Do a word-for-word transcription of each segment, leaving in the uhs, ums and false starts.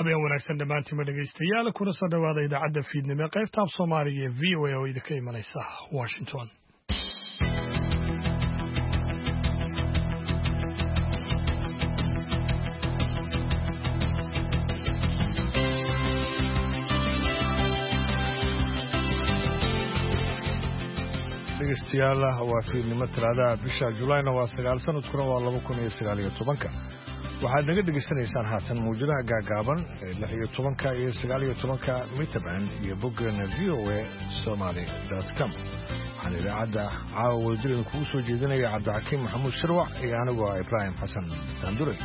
habeen wanaagsan dhammaantiin dhegaystayaal kuna soo dhawaada idaacadda fiidnimo qaybta af Soomaaliga ee V O A oo idinka imanaysa Washington. dhegaystayaal waa fiidnimo talaada bisha Julayna waa sagaal sanadkuna waa laba kun iyo sagaal iyo tobanka waxaad naga dhegaysanaysaan haatan muujadaha gaagaaban ee lix iyo tobanka iyo sagaal iyo tobanka mitaband iyo boggeena v o a somali dot com waxaan idaacadda caawa wadajireen kugu soo jeedinaya cabdixakiim maxamuud shirwac iyo anigoo ah ibraahim xasan daandure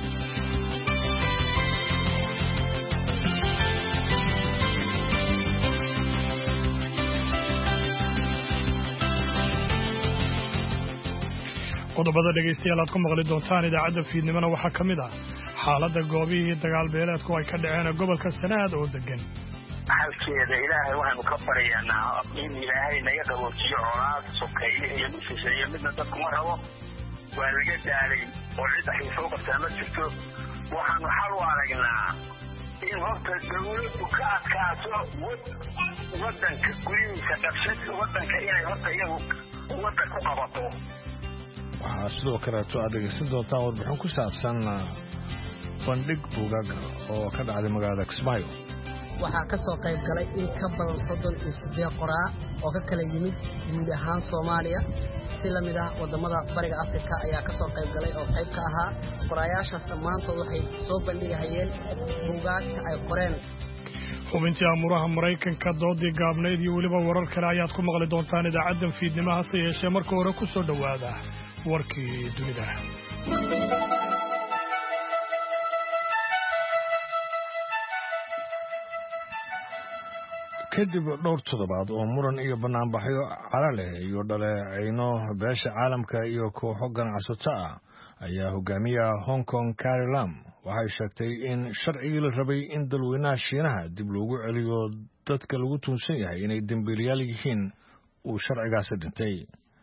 qodobada dhegaystayaal aad ku maqli doontaan idaacadda fiidnimona waxaa ka mid ah xaaladda goobihii dagaal beeleedku ay ka dhaceen gobolka Sanaad oo degan halkeeda ilaahay waxaanu ka baryaynaa in ilaahay naga qaboojiyo colaad sokeeye iyo mushisheeye midna dadku ma rabo waa laga daalay oo cid ay soo qabtaa ma jirto waxaanu xal u aragnaa in horta dawladdu ka adkaato waddanka gudihiisa qabsad waddanka inay horta iyagu waddan ku qabato waxaa sidoo kaleeto aad dhegaysan doontaan warbixin ku saabsan bandhig buugaag oo ka dhacday magaalada Kismaayo waxaa ka soo qayb galay in ka badan soddon iyo siddeed qoraa oo ka kala yimid guud ahaan Soomaaliya si la mid ah wadamada bariga Afrika ayaa ka soo qayb galay oo qayb ka ahaa qoraayaashaas dhammaantood waxay soo bandhigayeen buugaagta ay qoreen xubintii amuraha Maraykanka doodii gaabnayd iyo weliba warar kale ayaad ku maqli doontaan idaacaddan fiidnimo hase yeeshee marka hore ku soo dhawaada warkii dunida kadib dhowr toddobaad oo muran iyo banaanbaxyo calale iyo dhaleecayno beesha caalamka iyo kooxo ganacsato ah ayaa hogaamiyaha Hong Kong Carrie Lam waxay sheegtay in sharcigii la rabay in dalweynaha Shiinaha dib loogu celiyo dadka lagu tuunsan yahay inay dambiilayaal yihiin uu sharcigaasi dhintay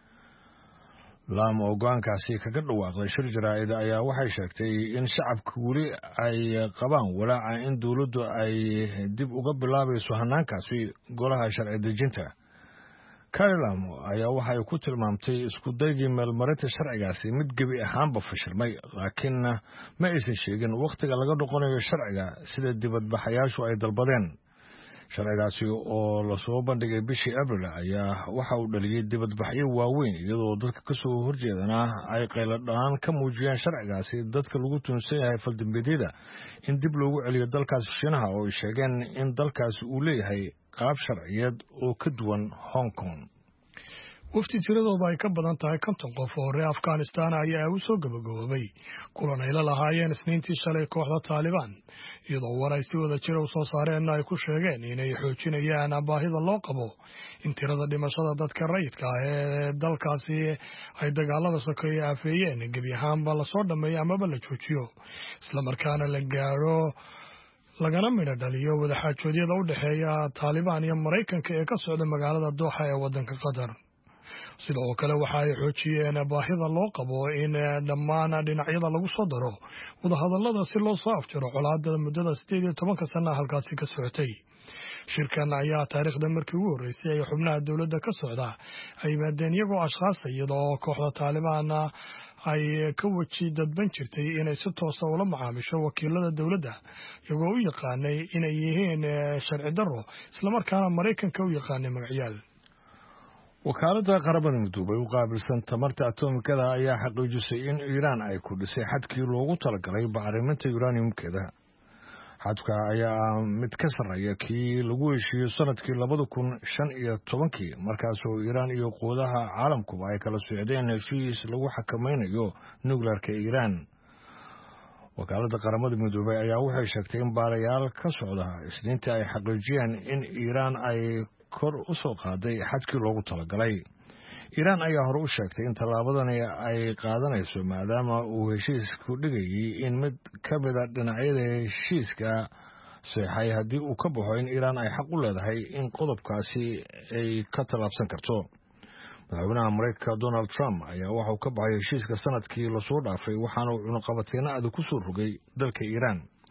Lam oo go'aankaasi kaga dhawaaqday shir jaraa'id ayaa waxay sheegtay in shacabka weli ay qabaan walaaca in dawladdu ay dib uga bilaabayso hanaankaasi golaha sharci dejinta Carrie Lam ayaa waxay ku tilmaamtay isku daygii meelmarinta sharcigaasi mid gebi ahaanba fashilmay laakiin ma aysan sheegin wakhtiga laga noqonayo sharciga sida dibadbaxayaashu ay dalbadeen sharcigaasi oo la soo bandhigay bishii Abriil ayaa waxa uu dhaliyay dibadbaxyo waaweyn iyadoo dadka ka soo horjeedana ay qayladhaan ka muujiyeen sharcigaasi dadka lagu tuunsan yahay faldambiyeedyada in dib loogu celiyo dalkaas Shiinaha oo ay sheegeen in dalkaasi uu leeyahay qaab sharciyeed oo ka duwan Hong Kong wafti tiradooda ay ka badan tahay konton qof oo reer Afghanistan ayaa u soo gabagaboobay kulan ay la lahaayeen Isniintii shalay kooxda Taliban iyadoo war ay si wada jir u soo saareen ay ku sheegeen inay xoojinayaan baahida loo qabo in tirada dhimashada dadka rayidka ah ee dalkaasi ay dagaalada sokeeye afeeyeen gebi ahaanba la soo dhameeyo amaba la joojiyo isla markaana la gaaro lagana midho dhaliyo wadaxaajoodyada u dhexeeya Taliban iyo Maraykanka ee ka socda magaalada Doha ee waddanka Qatar sidoo kale waxa ay xoojiyeen baahida loo qabo in dhammaan dhinacyada lagu soo daro wadahadallada si loo soo afjaro colaadda muddada siddeed iyo tobanka sano halkaasi ka socotay shirkan ayaa taariikhda markii ugu horreysay ay xubnaha dawladda ka socda ay yimaadeen iyagoo ashkhaas iyadoo kooxda Taliban ay ka waji dadban jirtay inay si toosa ula macaamisho wakiilada dawladda iyagoo u yaqaanay inay yihiin sharci darro isla markaana Maraykanka u yaqaanay magacyaal wakaaladda qaramada midoobay u qaabilsan tamarta atomikada ayaa xaqiijisay in Iiraan ay ku dhisay xadkii loogu talagalay bacriminta uraniumkeeda xadka ayaa mid ka sarreeya kii lagu heshiiyey sanadkii labada kun shan iyo tobankii markaasoo Iiraan iyo quwadaha caalamkuba ay kala socdeen heshiis lagu xakamaynayo nukleerka Iiraan wakaaladda qaramada midoobay ayaa waxay sheegtay in baarayaal ka socda Isniintii ay xaqiijiyeen in Iiraan ay kor u soo qaaday xadkii loogu talagalay Iiraan ayaa hore u sheegtay in tallaabadani ay qaadanayso maadaama uu heshiisku dhigayay in mid ka mid a dhinacyada heshiiska saxay haddii uu ka baxo in Iiraan ay xaq u leedahay in qodobkaasi ay ka tallaabsan karto madaxweynaha Maraykanka Donald Trump ayaa waxa uu ka baxay heshiiska sanadkii la soo dhaafay waxaana uu cunaqabataynada ku soo rogay dalka Iiraan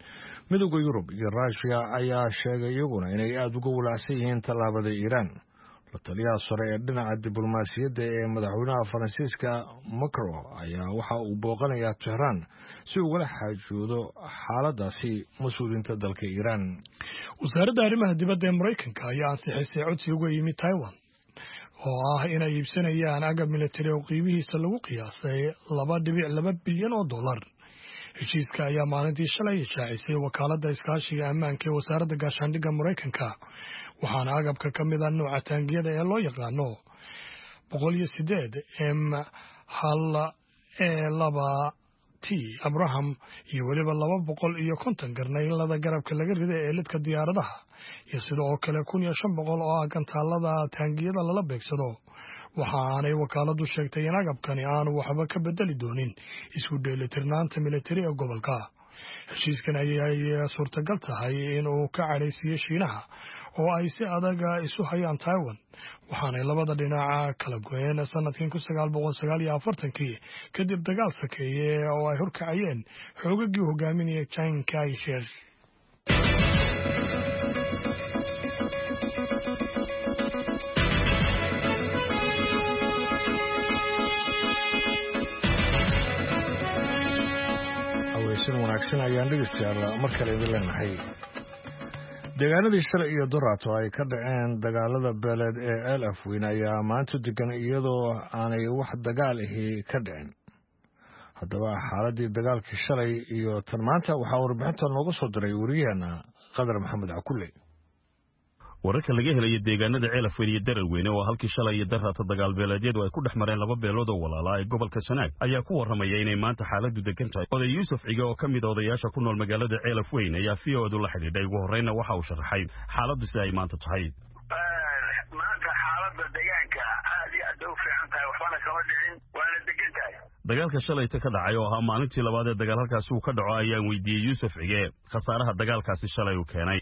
midowda Yurub iyo Ruushka ayaa sheegay iyaguna inay aad uga walaacsan yihiin tallaabada Iiraan. La taliyaha sare ee dhinaca diblomaasiyadda ee madaxweynaha Faransiiska Macron ayaa waxa uu booqanayaa Tehran si uu uga xaajoodo xaaladaasi mas'uuliyiinta dalka Iiraan. wasaaradda arrimaha dibadda ee Mareykanka ayaa ansixisay codsi uga yimid Taiwan oo ah inay iibsanayaan agab militari oo qiimihiisa lagu qiyaasay laba dhibic laba bilyan oo dollar. heshiiska ayaa maalintii shalay shaacisay wakaaladda iskaashiga ammaanka ee wasaaradda gaashaandhigga Mareykanka, waxaana agabka ka mid ah nooca taangiyada ee loo yaqaano boqol iyo sideed M hal e laba T Abraham iyo weliba laba boqol iyo konton garnaylada garabka laga riday ee lidka diyaaradaha iyo sidoo kale kun iyo shan boqol oo ah gantaalada taangiyada lala beegsado. waxaanay wakaaladu sheegtay in agabkani aanu waxba ka bedeli doonin isku dheelitirnaanta militari ee gobolka. heshiiskan ayay suurtagal tahay in uu ka cadhaysiiyo Shiinaha oo ay si adaga isu hayaan Taiwan, waxaanay labada dhinaca kala goyeen sanadkii kun sagaal boqol sagaal iyo afartankii kadib dagaal sakeeye oo ay horkacayeen xoogagii hogaaminaya Chiang Kai-shek. wanaagsan ayaan dhegeystayaal mar kale idin leenahay. deegaanadii shalay iyo doraato ay ka dhaceen dagaalada beeleed ee El Afweyn ayaa maanta degan iyadoo aanay wax dagaal ahi ka dhicin. haddaba xaaladii dagaalkii shalay iyo tan maanta waxaa warbixinta nooga soo diray wariyaheena Qadar Maxamed Cakulle. wararka laga helay deegaanada El Afweyn iyo Dararweyne oo halkii shalay iyo daraato dagaal beeleedyadu ay ku dhex mareen laba beelood oo walaala ay gobolka Sanaag ayaa ku waramaya inay maanta xaaladdu degan tahay. oday Yuusuf Cige oo ka mid ah odayaasha ku nool magaalada El Afweyn ayaa V O A la xidhiidhay ugu horreynna waxa uu sharaxay xaaladdu sida ay maanta tahay. maanta xaaladda deegaanka aad iyo aad u fiican tahay, waxbana kama dhicin, waana degan tahay. dagaalka shalayta ka dhacay oo ahaa maalintii labaad ee dagaal halkaasi uu ka dhaco ayaan weydiiyey Yuusuf Cige khasaaraha dagaalkaasi shalay uu keenay.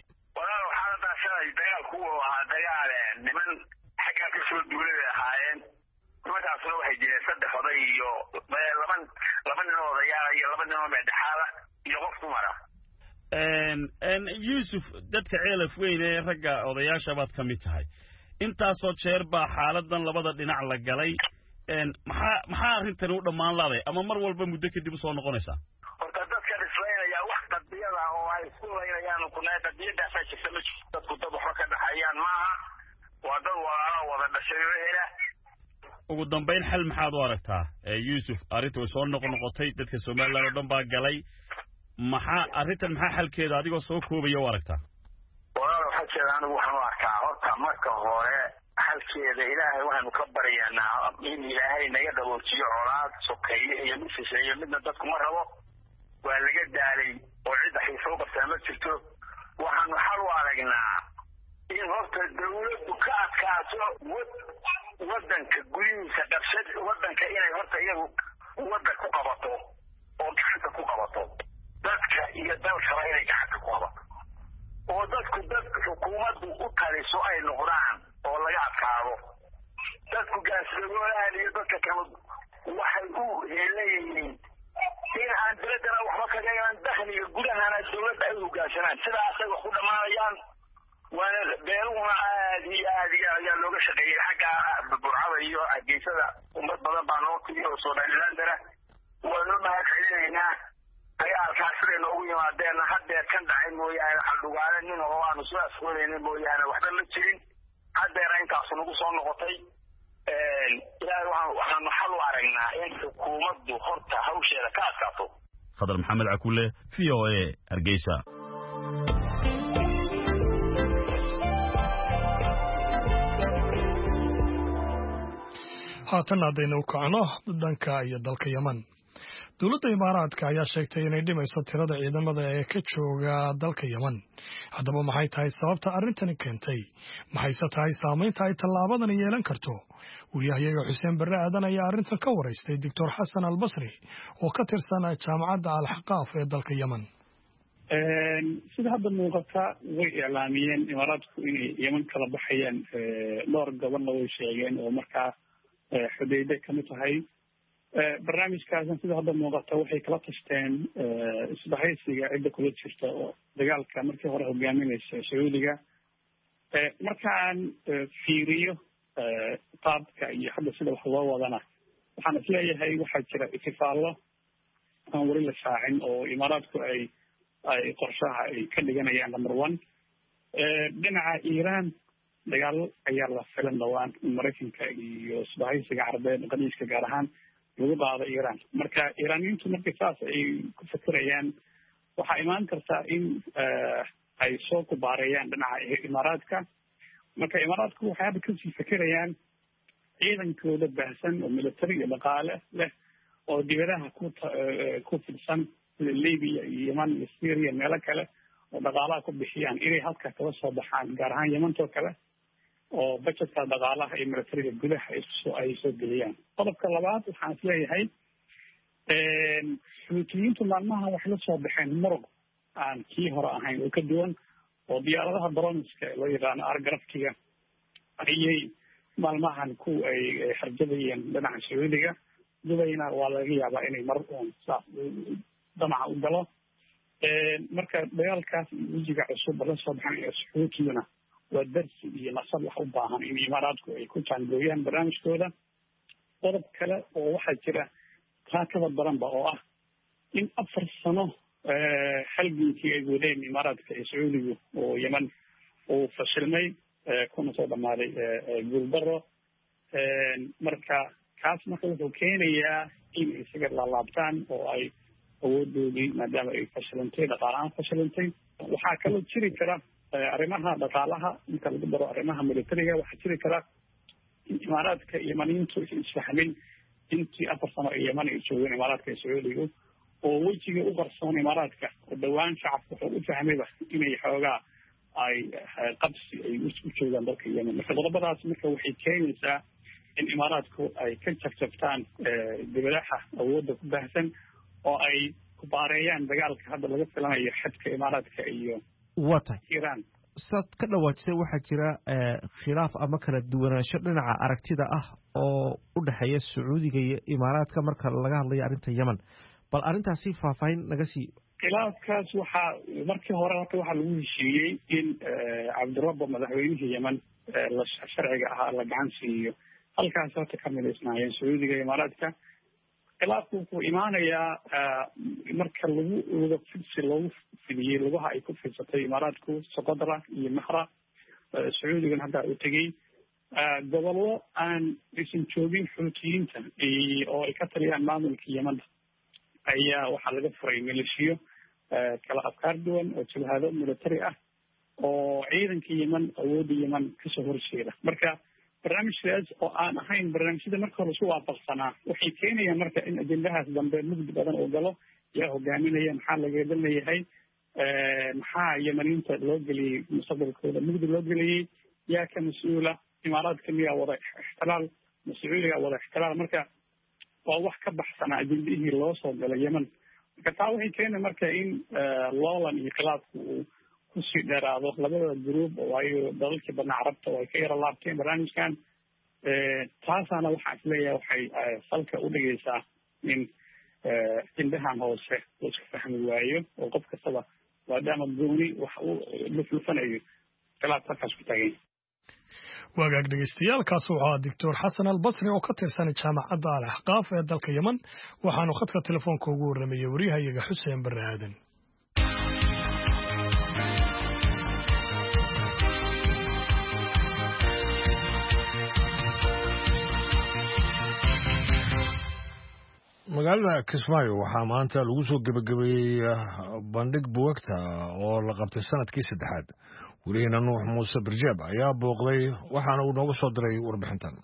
niman xagga ka soo duulay ahaayeen, nimankaasuna waxay jireen saddex oday iyo laba laba nin oo odayaal iyo laba nin oo madaxaala iyo qof dumar ah. Yuusuf, dadka El Afweyn ee ragga odayaasha baad ka mid tahay, intaasoo jeer baa xaaladan labada dhinac la galay. maxaa maxaa arrintan u dhammaan laaday ama mar walba muddo kadib u soo noqonaysaa? horta dadka islaynaya wax qadiyada oo ay isku laynayaan kunaa qadiyadaas ay jirta ma jirto, dadku dad waxba ka dhaxayaan maaha, waa dad walaalo wada dhashay hela. ugu dambayn xal maxaad u aragtaa Yuusuf? arrintu way soo noqnoqotay, dadka Soomaaliland oo dhan baa galay, maxaa arrintan maxaa xalkeeda adigoo soo koobaya u aragtaa? walaal waxa jeeda anigu waxaan u arkaa horta marka hore xalkeeda ilaahay waxaanu ka baryaynaa in ilaahay naga qaboojiyo colaad sokeeye iyo mid shisheeye midna dadku ma rabo, waa laga daalay oo cid xiisoo qabtaa ma jirto. waxaanu xal u aragnaa in horta dawladdu ka adkaato wadanka gudihiisa qabsad wadanka inay horta iyagu wadan ku qabato oo gacanta ku qabato, dadka iyo dalkaba inay gacanta ku qabato, oo dadku dad xukuumaddu u taliso ay noqdaan oo laga adkaado. dadku gaasiragoolaan iyo dadka kale waxay u leeyihiin in aan dawladdana waxba kaga iman dakhliga gudahana dawladda ay hoggaansanaan, sidaasay wax ku dhammaanayaan. waana beeluhuna aad iyo aad iyo ayaa looga shaqeeyey xagga burcada iyo hargeysada, ummad badan baa noo tiriyo oo Somalilandana waanu mahad celinaynaa. dagaalkaas siday noogu yimaadeenna haddeer kan dhacay mooyaane xaldhugaale nin oo aanu soo afgoonayna mooyaane waxba ma jirin. haddeera intaasu nagu soo noqotay. ilaahay waxaanu xal u aragnaa in xukuumaddu horta hawsheeda ka adkaato. Qadar Maxamed Cakulle, V O A, Hargeysa. haatan haddaynu u kacno dhanka iyo dalka Yemen. dowladda Imaaraadka ayaa sheegtay inay dhimayso tirada ciidamada ee ka jooga dalka Yemen. haddaba maxay tahay sababta arrintani keentay? maxayse tahay saamaynta ay tallaabadan yeelan karto? wariyahayaga Xuseen Barre Aadan ayaa arrintan ka waraystay Doctor Xasan Albasri oo ka tirsan jaamacadda Al-Xaqaaf ee dalka Yemen. sida hadda muuqata way iclaamiyeen Imaaraadku inay Yemen kala baxayaan dhowr gobolna way sheegeen oo markaa Xudayda ka mid tahay barnaamijkaasna sida hadda muuqata waxay kala tashteen isbahaysiga cidda kula jirta oo dagaalka markii hore hogaaminaysa sacuudiga marka aan fiiriyo qaabka iyo hadda sida wax loo wadana waxaan isleeyahay waxaa jira itifaallo aan weli la shaacin oo imaaraadku ay ay qorshaha ay ka dhiganayaan number one dhinaca iiraan dagaalo ayaa la filan dhawaan maraykanka iyo isbahaysiga carabeed qadiiska gaar ahaan lagu qaado iiraan marka iiraaniyiintu markii saas ay ku fikirayaan waxaa imaan kartaa in ay soo kubaareeyaan dhinaca imaaraadka marka imaaraadku waxay hadda kasii fikirayaan ciidankooda baahsan oo military iyo dhaqaale leh oo dibadaha ku ku fidsan sida libya iyo yeman iyo syria meelo kale oo dhaqaalaha ku bixiyaan inay halka kala soo baxaan gaar ahaan yemantoo kale oo budgetka dhaqaalaha iyo militariga gudaha isoo ay soo geliyaan qodobka labaad waxaan isleeyahay xuutiyiintu maalmaha waxay la soo baxeen muruq aan kii hore ahayn oo ka duwan oo diyaaradaha dronska loo yaqaano argarafkiga ayay maalmahan ku ay harjadayeen dhinaca sacuudiga dubayna waa laga yaabaa inay mar uun saas damaca u galo marka dagaalkaas wejiga cusub la soo baxan sacuudiyana waa darsi iyo nasab wax u baahan in imaaraadku ay ku jaangooyaan barnaamijkooda qodob kale oo waxaa jira taa kaba daranba oo ah in afar sano halginkii ay wadeen imaaraadka iyo sacuudigu oo yeman uu fashilmay kuna soo dhamaaday guuldaro marka kaas marka wuxuu keenayaa in isaga laalaabtaan oo ay awoodoodii maadaama ay fashilantay dhaqaalahaan fashilantay waxaa kaloo jiri kara arrimaha dhaqaalaha inta lagu daro arrimaha militariga waxaa jiri kara in imaaraadka yemaniyiintu is isfahmin intii afar sano ee yeman ay joogeen imaaraadka iyo sacuudigu oo wejiga u qarsoon imaaraadka oo dhawaan shacabka wuxuu u fahmayba inay xoogaa ay qabsi ay u joogaan dalka yemen marka qodobadaas marka waxay keenaysaa in imaaraadku ay ka jabjabtaan dibadaha awoodda ku baahsan oo ay kubaareeyaan dagaalka hadda laga filanayo xadka imaaraadka iyo waa tahay iiraan saad ka dhawaajisay waxaa jira khilaaf ama kala duwanaansho dhinaca aragtida ah oo u dhexeeya sacuudiga iyo imaaraadka marka laga hadlayo arrinta yemen bal arrintaasi faahfaahin naga sii khilaafkaas waxaa markii hore horta waxaa lagu heshiiyey in cabdirabbo madaxweynihii yemen la sharciga ahaa la gacan siiyo halkaas horta ka midaysnaayeen sacuudiga imaaraadka khilaafku wuxuu imaanayaa marka lagu luga fidsi loogu fidiyey lugaha ay ku fidsatay imaaraadku soqodra iyo mahra sacuudigan hadda u tegey gobollo aan aysan joogin xuutiyiinta oo ay ka taliyaan maamulka yemanda ayaa waxaa laga furay maleeshiyo kala afkaar duwan oo jabhado military ah oo ciidanka yemen awoodda yemen kasoo horjeeda marka barnaamijkaas oo aan ahayn barnaamijyada marka hore isku waafaqsanaa waxay keenayaan marka in ajendahaas dambe mugdi badan oo galo yaa hogaaminaya maxaa laga leeyahay maxaa yemeniinta loo geliyey mustaqbalkooda mugdi loo geliyey yaa ka mas-uula imaaraadka miyaa wada ixtilaal mas-uuliga wada ixtilaal marka waa wax ka baxsanaa ajendihii loo soo galay yemen marka taa waxay keena marka in loolan iyo khilaafku uu kusii dheeraado labada gruub oo ay dalalkii badnaa carabta oo ay ka yara laabteen barnaamijkan taasaana waxaan isleeyahay waxay salka u dhigaysaa in ajendahan hoose la isku fahmi waayo oo qof kastaba maadaama gooni wax uu luflufanayo khilaaf halkaas ku taagay wagaag dhegeystayaal kaas wuxuu ahaa doctor xasan albasri oo ka tirsan jaamacadda al axqaaf ee dalka yemen waxaanu khadka telefoonka ugu warramayay waryahayaga xuseen barre aadan magaalada kismaayo waxaa maanta lagu soo gebagabeeyey bandhig buugagta oo la qabtay sanadkii saddexaad welihiina nuux muuse birjeeb ayaa booqday waxaana uu nooga soo diray warbixintan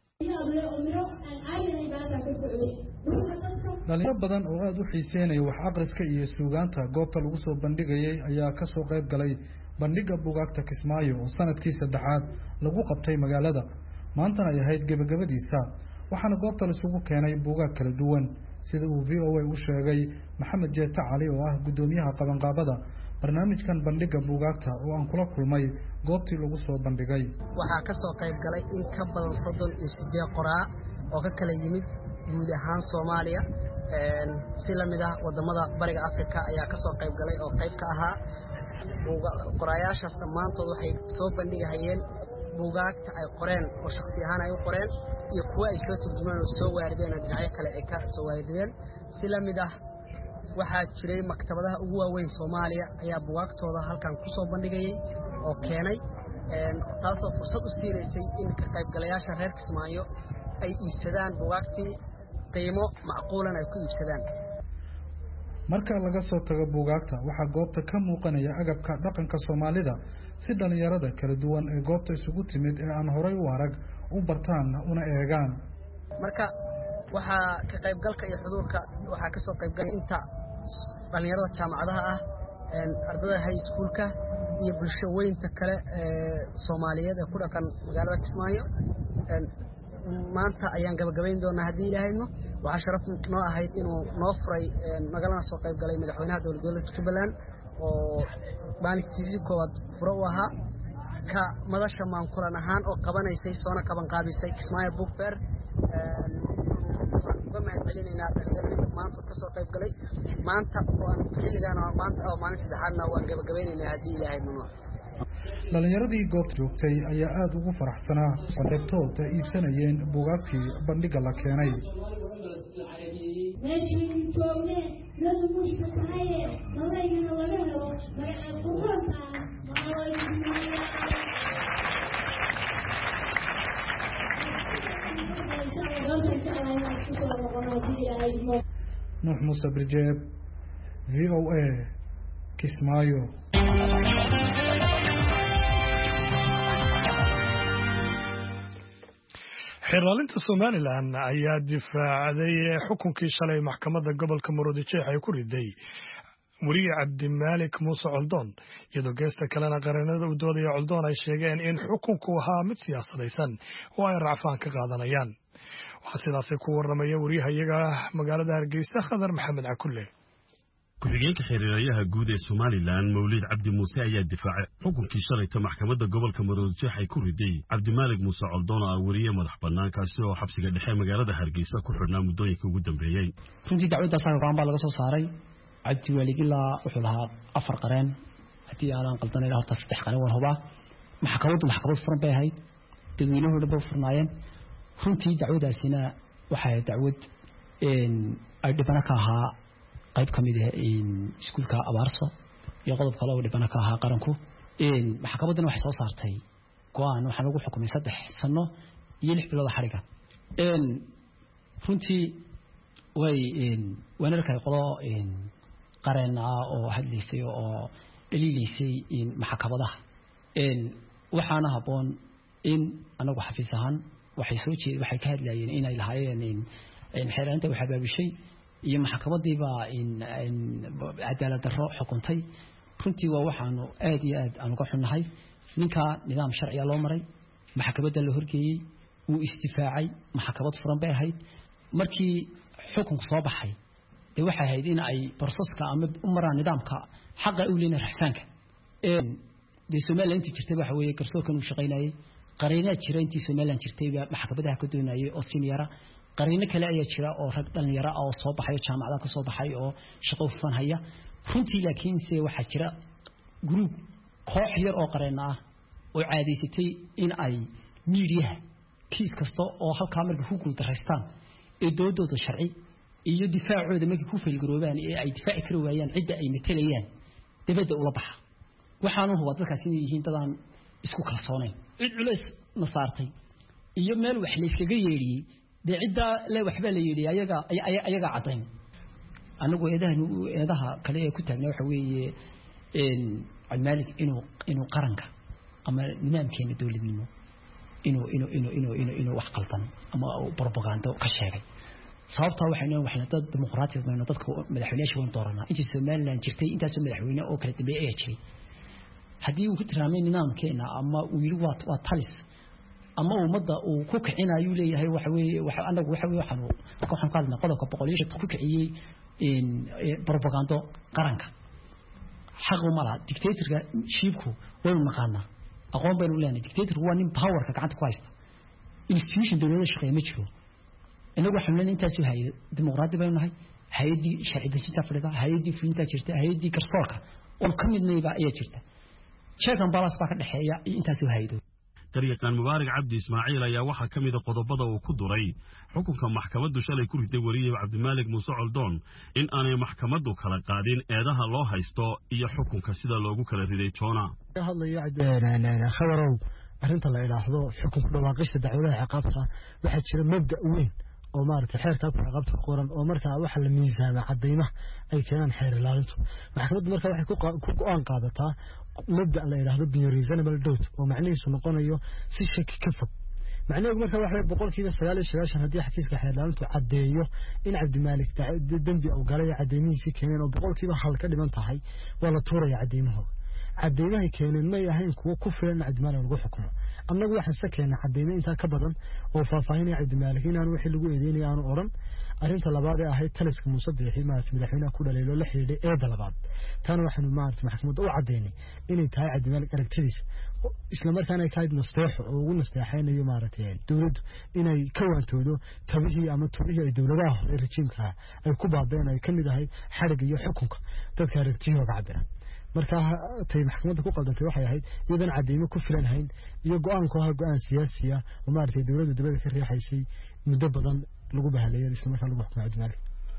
dhalinyaro badan oo aada u xiiseynaya wax akhriska iyo suugaanta goobta lagu soo bandhigayay ayaa ka soo qayb galay bandhigga buugaagta kismaayo oo sanadkii saddexaad lagu qabtay magaalada maantana ay ahayd gebagabadiisa waxaana goobta laisugu keenay buugaag kala duwan sida uu v o a u sheegay maxamed jeete cali oo ah guddoomiyaha qabanqaabada barnaamijkan bandhigga buugaagta oo aan kula kulmay goobtii lagu soo bandhigay waxaa ka soo qayb galay in ka badan soddon iyo siddeed qoraa oo ka kala yimid guud ahaan Soomaaliya si la mid ah wadamada bariga Afrika ayaa ka soo qayb galay oo qayb ka ahaa qorayaashaas dhammaantood waxay soo bandhigayeen buugaagta ay qoreen oo shakhsi ahaan ay u qoreen iyo kuwa ay soo turjumaan oo soo waarideen dhinacyo kale ay ka soo waarideen si la mid ah waxaa jiray maktabadaha ugu waaweyn Soomaaliya ayaa buugaagtooda halkan ku soo bandhigayay oo keenay taasoo fursad u siinaysay in ka qaybgalayaasha reer Kismaayo ay iibsadaan buugaagtii qiimo macquulan ay ku iibsadaan marka laga soo tago buugaagta waxaa goobta ka muuqanaya agabka dhaqanka Soomaalida si dhalinyarada kala duwan ee goobta isugu timid ee aan horay u arag u bartaan una eegaan marka waxaa ka qaybgalka iyo xuduurka waxaa ka soo qaybgalay inta dhalinyarada jaamacadaha ah ardayda high schoolka iyo bulsho weynta kale ee Soomaaliyeed ee ku dhaqan magaalada Kismaayo maanta ayaan gabagabayn doonaa haddii ilaahayno waxaa sharaf noo ahayd inuu noo furay magaalada soo qayb galay madaxweynaha dowladda Jubbaland oo maalintii koowaad furo u ahaa ka madasha maamkulan ahaan oo qabanaysay soona qaban qaabisay Kismaayo Book Fair وما علينا dhalinyarada maanta ka soo qayb galay maanta oo aan xilligan maanta oo maalin saddexaadna waan gabagabeynayna hadii Ilaahay nuno dhalinyaradii goobta joogtay ayaa aad ugu faraxsanaa qodobtooda iibsanayeen buugaagtii bandhiga la keenay نوح موسى برجيب في او اي كسمايو xiraalinta Somaliland ayaa difaacday xukunkii shalay maxkamadda gobolka Murudijeex ay ku riday wariye Cabdimaalik Muuse Coldoon iyadoo geesta kalena qaranada u doodaya Coldoon ay sheegeen in xukunku ahaa mid siyaasadaysan oo ay racfaan ka qaadanayaan waxa sidaas ku waramaya wariyahayaga magaalada Hargeysa Khadar Maxamed Cakulle ku-xigeenka xiriirayaha guud ee Somaliland Mawlid Cabdi Muuse ayaa difaacay xukunkii shalay maxkamadda gobolka Murudijeex ay ku riday Cabdimaalik Muuse Coldoon oo wariye madax bannaan kaasi oo xabsiga dhexe magaalada Hargeysa ku xirnaa muddooyinkii ugu dambeeyay runtii dacwadda saan baa laga soo saaray Cabdi Maalik ilaa wuxuu lahaa afar qareen hadii aan qaldanay horta saddex qareen war huba maxkamaddu maxkamad furan bay ahayd dadweynuhu dhab furnaayeen runtii dacwadaasina waxay dacwad in ay dhibana ka ahaa qayb kamid ah in iskuulka Abaarso iyo qodob kale oo dhibana ka ahaa qaranku in maxkamaddan waxay soo saartay go'aan waxa lagu xukumay saddex sano iyo lix bilood xariga in runtii way in wanarkay qolo in qareen ah oo hadlaysay oo dhaliilaysay in maxkamadaha in waxaana haboon in anagu xafiis ahaan waxay soo jeed waxay ka hadlayeen in ay lahaayeen in in xeeraanta waxa baabishay iyo maxkamadii baa in cadaalad darro xukuntay runtii waa waxaanu aad iyo aad aan uga xunnahay ninka nidaam sharci ah loo maray maxkamadda la horgeeyay uu istifaacay maxkamad furan bay ahayd markii xukunku soo baxay ee waxay ahayd in ay processka ama u maraan nidaamka xaqa u leeyahay raxsaanka ee de Somaliland intii jirtay waxa weeye garsoorkan uu shaqeynayay qareenada jira intii Somaliland jirtay baa maxkamadaha ka doonayay oo siniyara qareeno kale ayaa jira oo rag dhalinyaro ah oo soo baxay jaamacadaha ka soo baxay oo shaqo hufan haya runtii laakiin se waxa jira group koox yar oo qareeno ah oo caadaysatay in ay media kiis kasta oo halka markay ku guul dareystaan ee doodooda sharci iyo difaacooda markay ku filgaroobaan ee ay difaaci karo waayaan cidda ay metelayaan dibadda ula baxa waxaanu huwa dadkaas inay yihiin dadaan isku kalsoonayn cid culays na saartay iyo meel wax la iskaga yeeriyay cidda la waxba la yiri ayaga ayaga cadayn anagu eedahan eedaha kale ee ku taagnaa waxa weeye in Cabdimaalik inuu inuu qaranka ama nidaamkeena dawladnimo inuu inuu inuu inuu inuu inuu wax qaldan ama propaganda ka sheegay sababta waxayna waxna dad dimuqraadiyad ma dadka madaxweynaha waan dooranaa intii Somaliland jirtay intaas madaxweyne oo kala dambeeyay ay jiray hadii uu ku tiraamay nidaamkeena ama uu yiri waa waa talis ama umada uu ku kicinayo leeyahay waxa weeye waxa anagu waxa weeye waxaan waxaan ka hadlaa qodobka boqol iyo shan ku kiciyay in propaganda qaranka xaq uma laha dictatorka shiibku way naqaana aqoon baynu leenahay dictatorku waa nin powerka gacanta ku haysta institution dawladda shaqeeya ma jiro inagu waxaan leenahay intaas oo hay'ad dimuqraadi baynu nahay hay'adii sharci dejinta fadhida hay'adii fulinta jirta hay'adii garsoorka oo ka midnayba ayaa jirta sheekan balas baa ka dhaxeeya intaas oo hay'ado tariiqan mubaarak cabdi ismaaciil ayaa waxa kamid ah qodobada uu ku duray xukunka maxkamaddu shalay ku riday wariye Cabdimaalik Muuse Coldoon in aanay maxkamaddu kala qaadin eedaha loo haysto iyo xukunka sida loogu kala riday Joona hadlaya cadeenana khabarow arrinta la ilaahdo xukunka dhawaaqista dacwadaha ciqaabta waxa jira mabda weyn oo maartay xeerka ciqaabta qoran oo marka waxa la miisaama cadeymaha ay keenan xeer ilaalintu maxkamaddu marka waxay ku go'aan qaadataa mabda la ilaahdo reasonable doubt oo macnihiisu noqonayo si shaki ka fog macnaheedu marka waxa boqolkiiba sagaal iyo sagaashan hadii xafiiska xeer ilaalintu cadeeyo in Cabdimaalik dambi uu galay cadeymihiisa keeneen oo boqolkiiba hal ka dhiman tahay waa la tuuraya cadeymaha cadeymaha keeneen ma yahay kuwa ku filan Cabdimaalik lagu xukumo annagu waxaan sakeena cadeymo inta ka badan oo faahfaahinaya Cabdimaalik inaan wixii lagu eedeynay aan oran arinta labaad ee ahayd taliska Muuse Biixi maartay madaxweynaha ku dhaleelo la xiriiray eeda labaad tan waxaan maartay maxkamadda u cadeynay inay tahay Cabdimaalik aragtidiisa isla markaana ay ka nasteexo oo ugu nasteexaynayo maartay dawladdu inay ka waantoodo tabihii ama tubihii ay dawladaha hore rejiimka ay ku baabeen ay kamid ahay xarig iyo xukunka dadka aragtiyooda cabira marka tay maxkamadda ku qaldantay waxay ahayd iyadan cadeymo ku filan hayn iyo go'aan ku ahaa go'aan siyaasi ah oo maartay dawladdu dibadda ka riixaysay muddo badan lagu bahaleeyay isla markaa lagu xukumay Cabdimaalik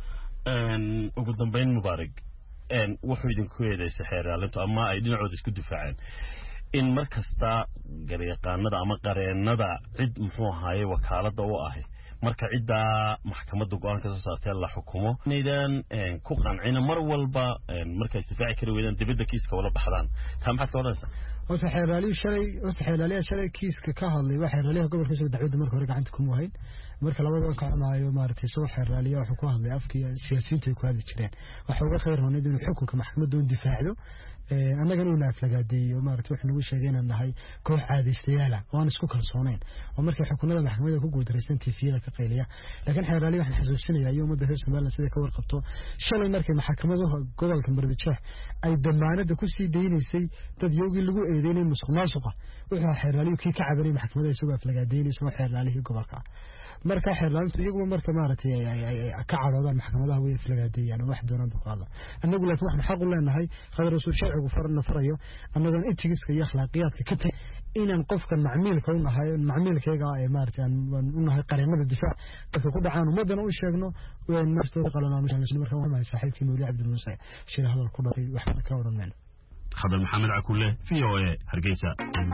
een ugu dambeyn mubaarak een wuxuu idinku eedeysay xeer ilaalintu ama ay dhinacooda isku difaaceen in markasta garyaqaanada ama qareenada cid muxuu ahaayay wakaalada u ahay marka cidda maxkamadda go'aan ka soo saartay la xukumo nidan ku qancina mar walba marka istifaaci kari weeyaan dibadda kiiska wala baxdaan ka maxad ka wadanaysaa waxa xeerali shalay waxa xeerali shalay kiiska ka hadlay waxa xeerali gobolka soo dacwada marka hore gacanta ku muhayn marka labada ka cunaayo maartay soo xeerali waxa ku hadlay afkiya siyaasiyiinta ku hadli jireen waxa uga khayr hoonay inuu xukunka maxkamadda uu difaacdo annaga inuu naaflagaadeeyo maartay wax nagu sheegeen nahay koox caadaystayaal oo aan isku kalsoonayn oo markay xukunada maxkamadda ku guuldareysteen T V-da ka qeylaya laakiin xeerali waxaan xasuusinayaa iyo umada reer Soomaaliya sida ka warqabto shalay markay maxkamadaha gobolka Muqdisho ay damaanada ku sii deynaysay dad yoogi lagu eedeynay musuqmaasuqa wuxuu xeerali kii ka cabanay maxkamadda isagoo aflagaadeynayso xeerali gobolka marka xeerlaantu iyagu marka maartay ay ka caroodaan maxkamadaha way aflagaadeeyaan wax doonaan ku qaado annagu laakiin waxaan xaq u leenahay qadar rasuul sharcigu farna farayo annagu etigiska iyo akhlaaqiyadka ka tagay inaan qofkan macmiilka u nahay macmiilkayga ay maartay aan u nahay qareemada difaac dadka ku dhacaan umadana u sheegno way naftooda qalanaa marka waxaan mahay saaxiibkii Mawlid Cabdi Muuse shir hadal ku dhaqay wax ka oranayna Khadar Maxamed Cakulle V O A Hargeysa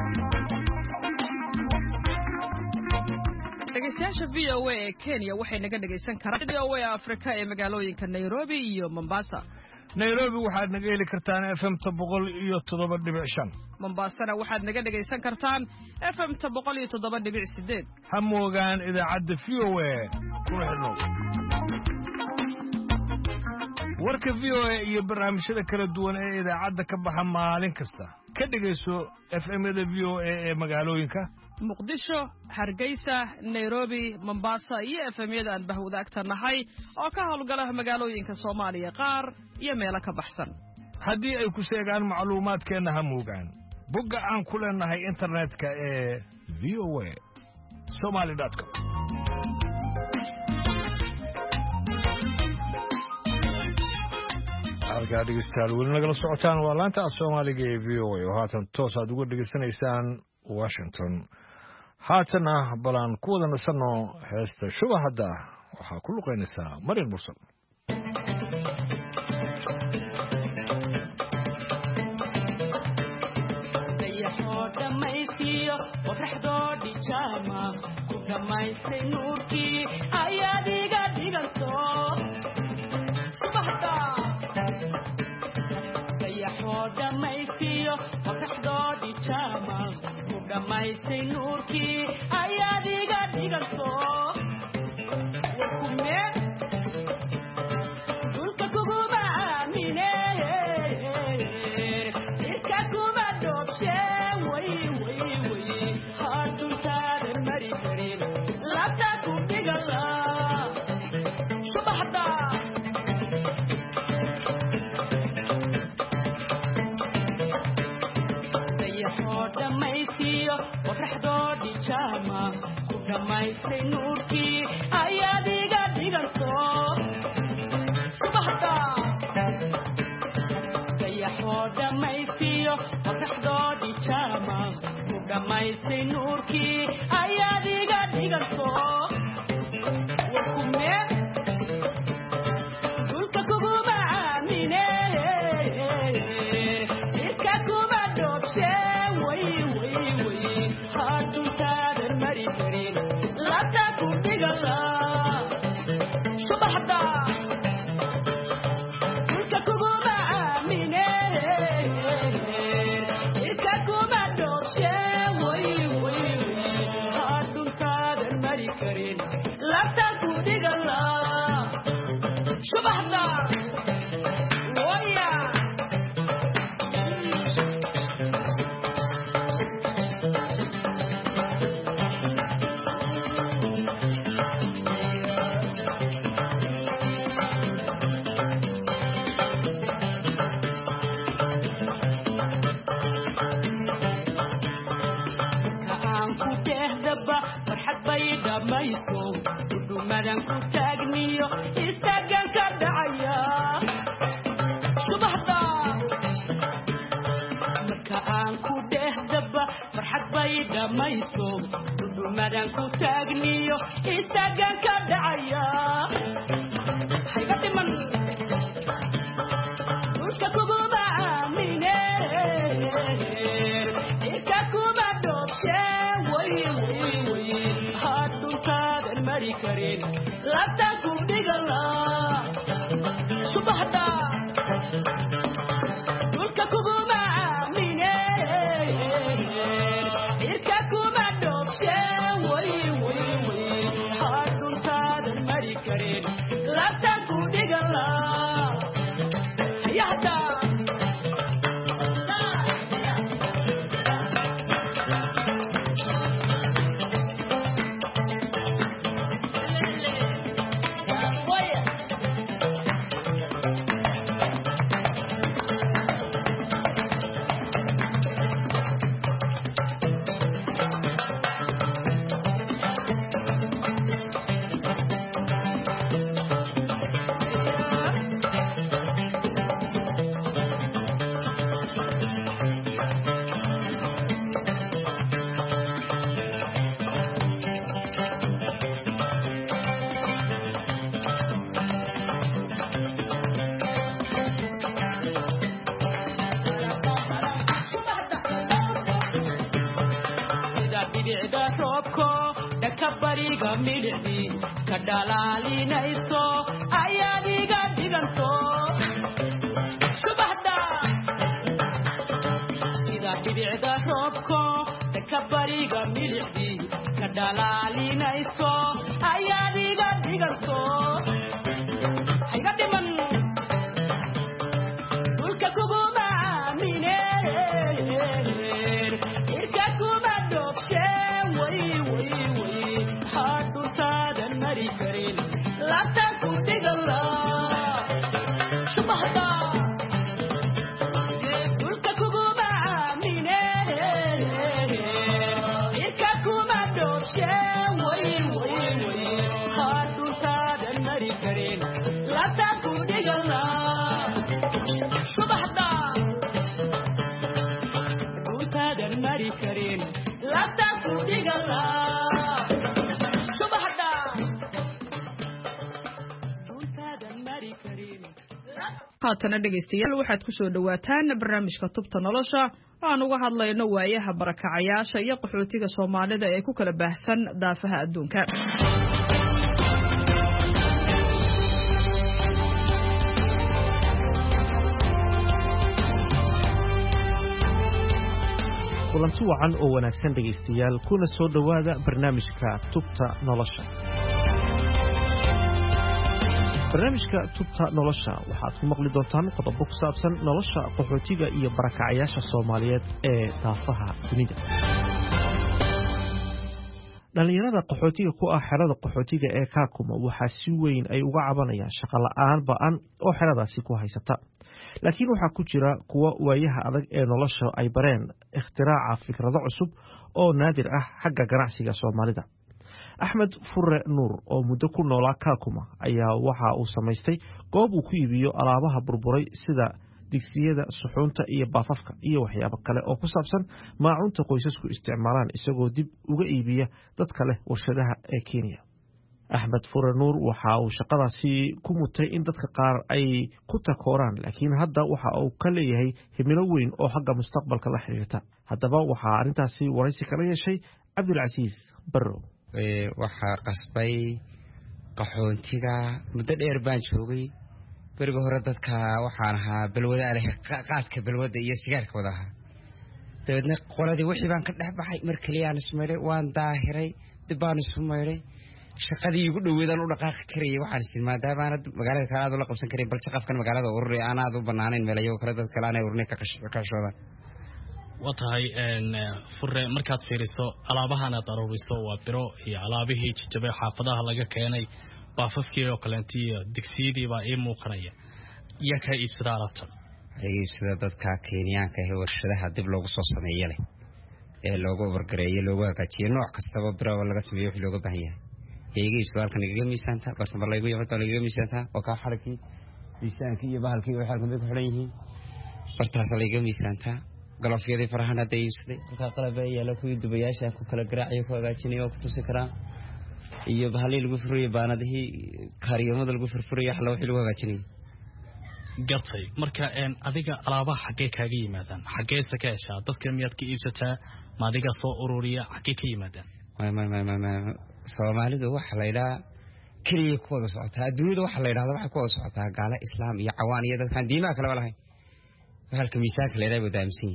dhegeystayaasha V O A ee Kenya waxay naga dhegeysan karaan V O A Afrika ee magaalooyinka Nairobi iyo Mombasa. Nairobi waxaad naga heli kartaan F M boqol iyo toddoba dhibic shan. Mombasana waxaad naga dhegeysan kartaan F M boqol iyo toddoba dhibic sideed. Ha moogaan idaacadda V O A kuna xidhnow. warka V O A iyo barnaamijyada kala duwan ee idaacadda ka baxa maalin kasta ka dhegeyso F M-da V O A ee magaalooyinka Muqdisho, Hargeysa, Nairobi, Mombasa iyo F M-yada aan bahwadaagta nahay oo ka howlgala magaalooyinka Soomaaliya qaar iyo meelo ka baxsan. haddii ay ku sheegaan macluumaadkeena ha moogaan bogga aan ku leenahay internetka ee v o a somali dot com halkaa dhegeystayaal weli nagala socotaan waa laanta af soomaaliga ee v o a oo haatan toos aad uga dhegeysanaysaan Washington haatana balaan ku wada nasanno heesta shubahada waxaa ku luqaynaysaa Marin Mursal dhamaystay nuurkii ayaad iga dhiganto subahda dayaxoo dhamaystiyo qoraxdoodhi jaama ku dhamaystay nuurkii ayaad iga dhiganto warkume dulka kuguma aamine irka kuma dhoobshe way way way haaduntaada mari karin labta ku dhigala subahda dayaxoo dhamaystiyo qoraxdoodhi jaama ku dhamaystay nuurkii ayaad qoraxdoodii jaama ku dhammaystay nuurkii ayaad iga dhiganto warkume dulka kuguma aamine irka kuma dhoobshe way way way haduntaadan mari karin labta ku dhigala subaxda dulka kuguma aamine irka kuma dhoobshe way way way haduntaadan mari karin labta ku dhigala subaxda waya dudumadan ku taagniyo istaagan ka dhacaya subaxda marka aan ku dhehdaba farxad bay dhammayso dudumadan ku taagniyo istaagan ka dhacaya hayga dhiman dulka kuguma aamine irka kuma dhoobshe way way way haduntaadan mari karin labta ku dhigala subaxda dulka kuguma aamine irka kuma dhoobshe way way way haduntaadan mari karin labta ku dhigala yahda bariga milixdii ka dhalaalinayso ayaad iga dhiganto subaxda sida dhibicda roobko daka bariga milixdii ka dhalaalinayso ayaad iga dhiganto hayga dhiman dulka kuguma aamine irka kuma dhoobshe way way way haduntaadan mari karin labta ku dhigala subaxda dulka kuguma aamine irka kuma dhoobshe way way way haduntaadan mari karin labta ku dhigala subaxda haduntaadan mari karin labta ku dhigala haatana dhegaystayaal waxaad ku soo dhowaataan barnaamijka tubta nolosha aan uga hadlayno waayaha barakacayaasha iyo qaxootiga soomaalida ee ku kala baahsan daafaha adduunka kulanti wacan oo wanaagsan dhegaystayaal kuna soo dhowaada barnaamijka tubta nolosha barnaamijka tubta nolosha waxaad ku maqli doontaan qodobo ku saabsan nolosha qaxootiga iyo barakacayaasha Soomaaliyeed ee daafaha dunida. dhalinyarada qaxootiga ku ah xerada qaxootiga ee Kakuma waxaa si weyn ay uga cabanayaan shaqo la'aan ba'an oo xeradaasi ku haysata. laakiin waxaa ku jira kuwa waayaha adag ee nolosha ay bareen ikhtiraca fikrado cusub oo naadir ah xagga ganacsiga Soomaalida. Axmed Furre Nuur oo muddo ku noolaa Kakuma ayaa waxa uu samaystay goob uu ku iibiyo alaabaha burburay sida digsiyada suxuunta iyo baafafka iyo waxyaabo kale oo ku saabsan maacunta qoysasku isticmaalaan isagoo dib uga iibiya dadka leh warshadaha ee Kenya. Axmed Fure Nuur waxa uu shaqadaasi ku mutay in dadka qaar ay ku takooraan laakiin hadda waxa uu ka leeyahay himilo weyn oo xagga mustaqbalka la xiriirta. Haddaba waxa arintaasi waraysi kala yeeshay Cabdulcasiis Barrow. ee waxa qasbay qaxoontiga muddo dheer baan joogay bariga hore dadka waxaan ahaa balwada leh qaadka balwada iyo sigaarka wadaha dadna qoladii wixii baan ka dhex baxay mar kaliya aan ismeeray waan daahiray dibaan isu meeray shaqadii ugu dhaweedan u dhaqaaqi karay waxaan si maadaama aan magaalada kale aad la qabsan karay bal shaqafkan magaalada ururi aan aad u banaanayn meelayo kale dad kale aan ururi ka qashoodan watahay een fure markaad fiiriso alaabahan aad aruriso waa biro iyo alaabihii jajabay xaafadaha laga keenay baafafkii oo kalentiyo digsiyadii baa ii muuqanaya yaa ka iibsada alaabtan iibsada dadka Kenyaanka ee warshadaha dib loogu soo sameeyay leh ee loogu wargareeyay loogu hagaajiyo nooc kastaba biro laga sameeyo wixii looga baahan yahay iyaga iibsada halkan iga miisaanta barta mar laygu yimid oo iga miisaanta oo ka xarkii miisaanki iyo bahalkii waxay halkan ku xiran yihiin bartaas la iga miisaanta galafyadii farahan hadda iibsaday halka qalabay yaalo ku dubayaasha ku kala garaaciyo ku hagaajinayo ku tusi karaa iyo bahalii lagu furiyo baanadii kaariyamada lagu furfuriyo xallo wixii lagu hagaajinayo gartay marka een adiga alaabaha xagee kaaga yimaadaan xagee ka heshaa dadka miyaad ka iibsataa ma adiga soo ururiya xagee ka yimaadaan may may may may Soomaalidu waxa la ilaa kaliya ku wada socotaa adduunyada waxa la yiraahdo waxa ku wada socotaa gaala islaam iyo cawaan iyo dadkan diimaha kale walahay halka miisaanka la yiraahdo daamsin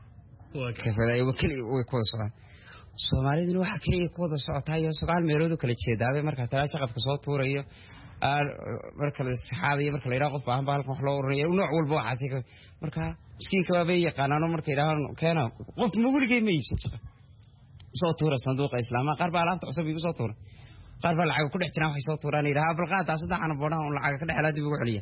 كفاية وكل ويكون صار Soomaalidu waxa kaliya ku wada socotaa iyo sagaal meelood kala jeedaabay marka talaasha qafka soo tuurayo marka la saxaabiyo marka la yiraahdo qof baahan baa halkan wax loo ururiyo nooc walba waxa si marka miskiinka waa bay yaqaanano marka yiraahdo keena qof ma wurigay ma iibsan soo tuura sanduuqa islaamka qaar baa alaabta cusub igu soo tuura qaar baa lacag ku dhex jiraan waxay soo tuuraan yiraahdo balqaad saddex aan boodhan lacag ka dhex dib ugu celiya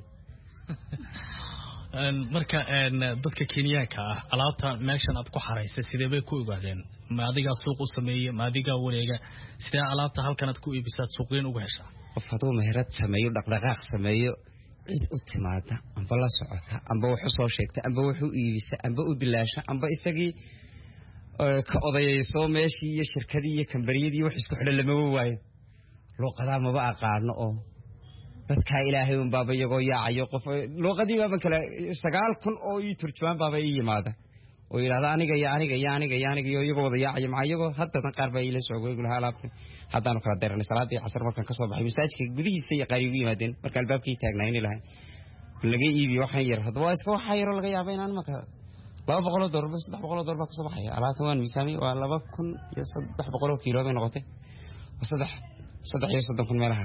marka een dadka Kenyaanka ah alaabta meeshan aad ku xaraysay sidee bay ku ogaadeen ma adiga suuq u sameeyay ma adiga wareega sidee alaabta halkan aad ku iibisad suuqeen uga heshaa qof haduu meherad sameeyo dhaqdhaqaaq sameeyo cid u timaada amba la socota amba wax soo sheegta amba wax u iibisa amba u dilaasha amba isagii ka odayayso meeshii iyo shirkadii iyo kambariyadii wax isku xidhan lama waayo luqada ma ba aqaano oo dadka Ilaahay un baaba iyago yaacayo qof luqadii baba kale sagaal kun oo ii turjubaan baaba ii yimaada oo yiraahdo aniga iyo aniga iyo aniga iyo aniga iyo iyago wada yaacayo ma iyago hadda qaar baa ila soo go'ay gulaha alaabta haddaan kala deernay salaadii casar markaan ka soo baxay masaajidka gudihiisa iyo qariib yimaadeen marka albaabkii taagnayn ilahay laga iibiyo waxaan yar hadda waa iska waxa yar laga yaabay inaan marka laba boqol oo dollar saddex boqol oo dollar ka soo baxay alaabta waan miisaamay waa laba kun iyo saddex boqol oo kiilo bay noqotay saddex saddex iyo soddon kun meelaha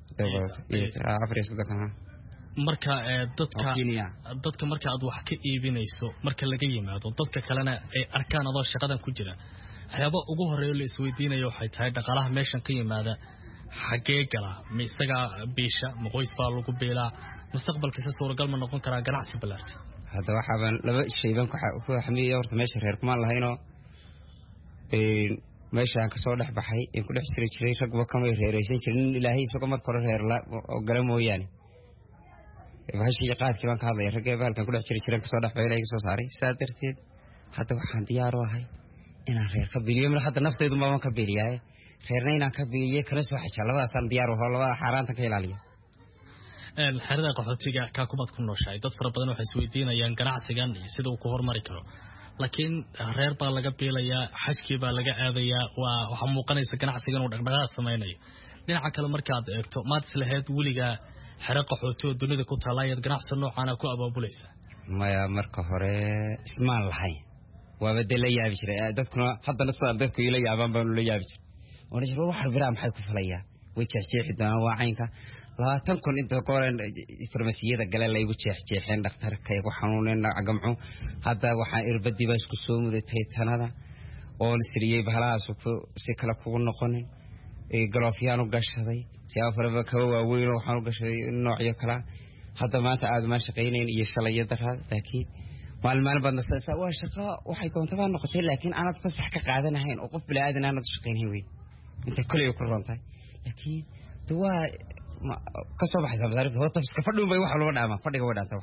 marka dadka dadka marka aad wax ka iibinayso marka laga yimaado dadka kalena ay arkaan adoo shaqadan ku jira waxyaabo ugu horeeyo la isweydiinayo waxay tahay dhaqaalaha meeshan ka yimaada xagee gala ma isaga biisha ma qoys baa lagu beelaa mustaqbalkiisa suuragal ma noqon karaa ganacsi balaarta hadda waxa baan laba shay baan ku xamiyo horta meesha reer kuma lahayno ee meeshaan ka soo dhex baxay in ku dhex jiray jiray ragba kama reeraysan jirin ilaahay isagoo marka hore reer la oo gala mooyaan waxay qaadkii baan ka hadlay ragga baalkan ku dhex jiray jiran ka soo dhex baxay soo saaray sidaa darteed hadda waxaan diyaar u ahay inaan reer ka biliyo mar hadda naftaydu ma ka biliyaa reerna inaan ka biliyo kala soo xajaa labadaas aan diyaar u ahay labada xaraanta ka ilaaliyo een xerada qaxootiga ka kumad ku nooshay dad fara badan waxay isweydiinayaan ganacsigan sida uu ku hormari karo laakiin reer baa laga biilayaa xajkii baa laga aadayaa waa waxa muuqanaysa ganacsigan uu dhaqdhaqaaq sameeyo dhinaca kale marka aad eegto maad islahayd wiliga xero qaxooti oo dunida ku taalaayad ganacsi noocan ah ku abaabulaysa maya marka hore ismaan lahayn waa bedel la yaabi jiray dadkuna haddana soo dadku ila yaabaan baan la yaabi jiray wala jiro wax biraam maxay ku falayaa way jeexjeexi doonaan waa caynka labaatan kun inta gooreen farmasiyada gale la igu jeexjeexeen dhakhtarka igu xanuuneen agamcu hadda waxaan irbadi baa isku soo mudatay tanada oo siriyay bahalahaas si kala kugu noqonin ee galofyaan u gashaday siyaabo faraba ka waaweyn waxaan u gashaday noocyo kala hadda maanta aad ma shaqeyneen iyo shalay darad laakiin maalmaan badna saa waa shaqo waxay doontaa noqotay laakiin aanad fasax ka qaadanahayn oo qof bilaadan aanad shaqeynay weey inta kaliya ku rontay laakiin duwaa ka soo baxay sabab horta iska fadhiyo bay wax loo dhaama fadhiga wadaanta wax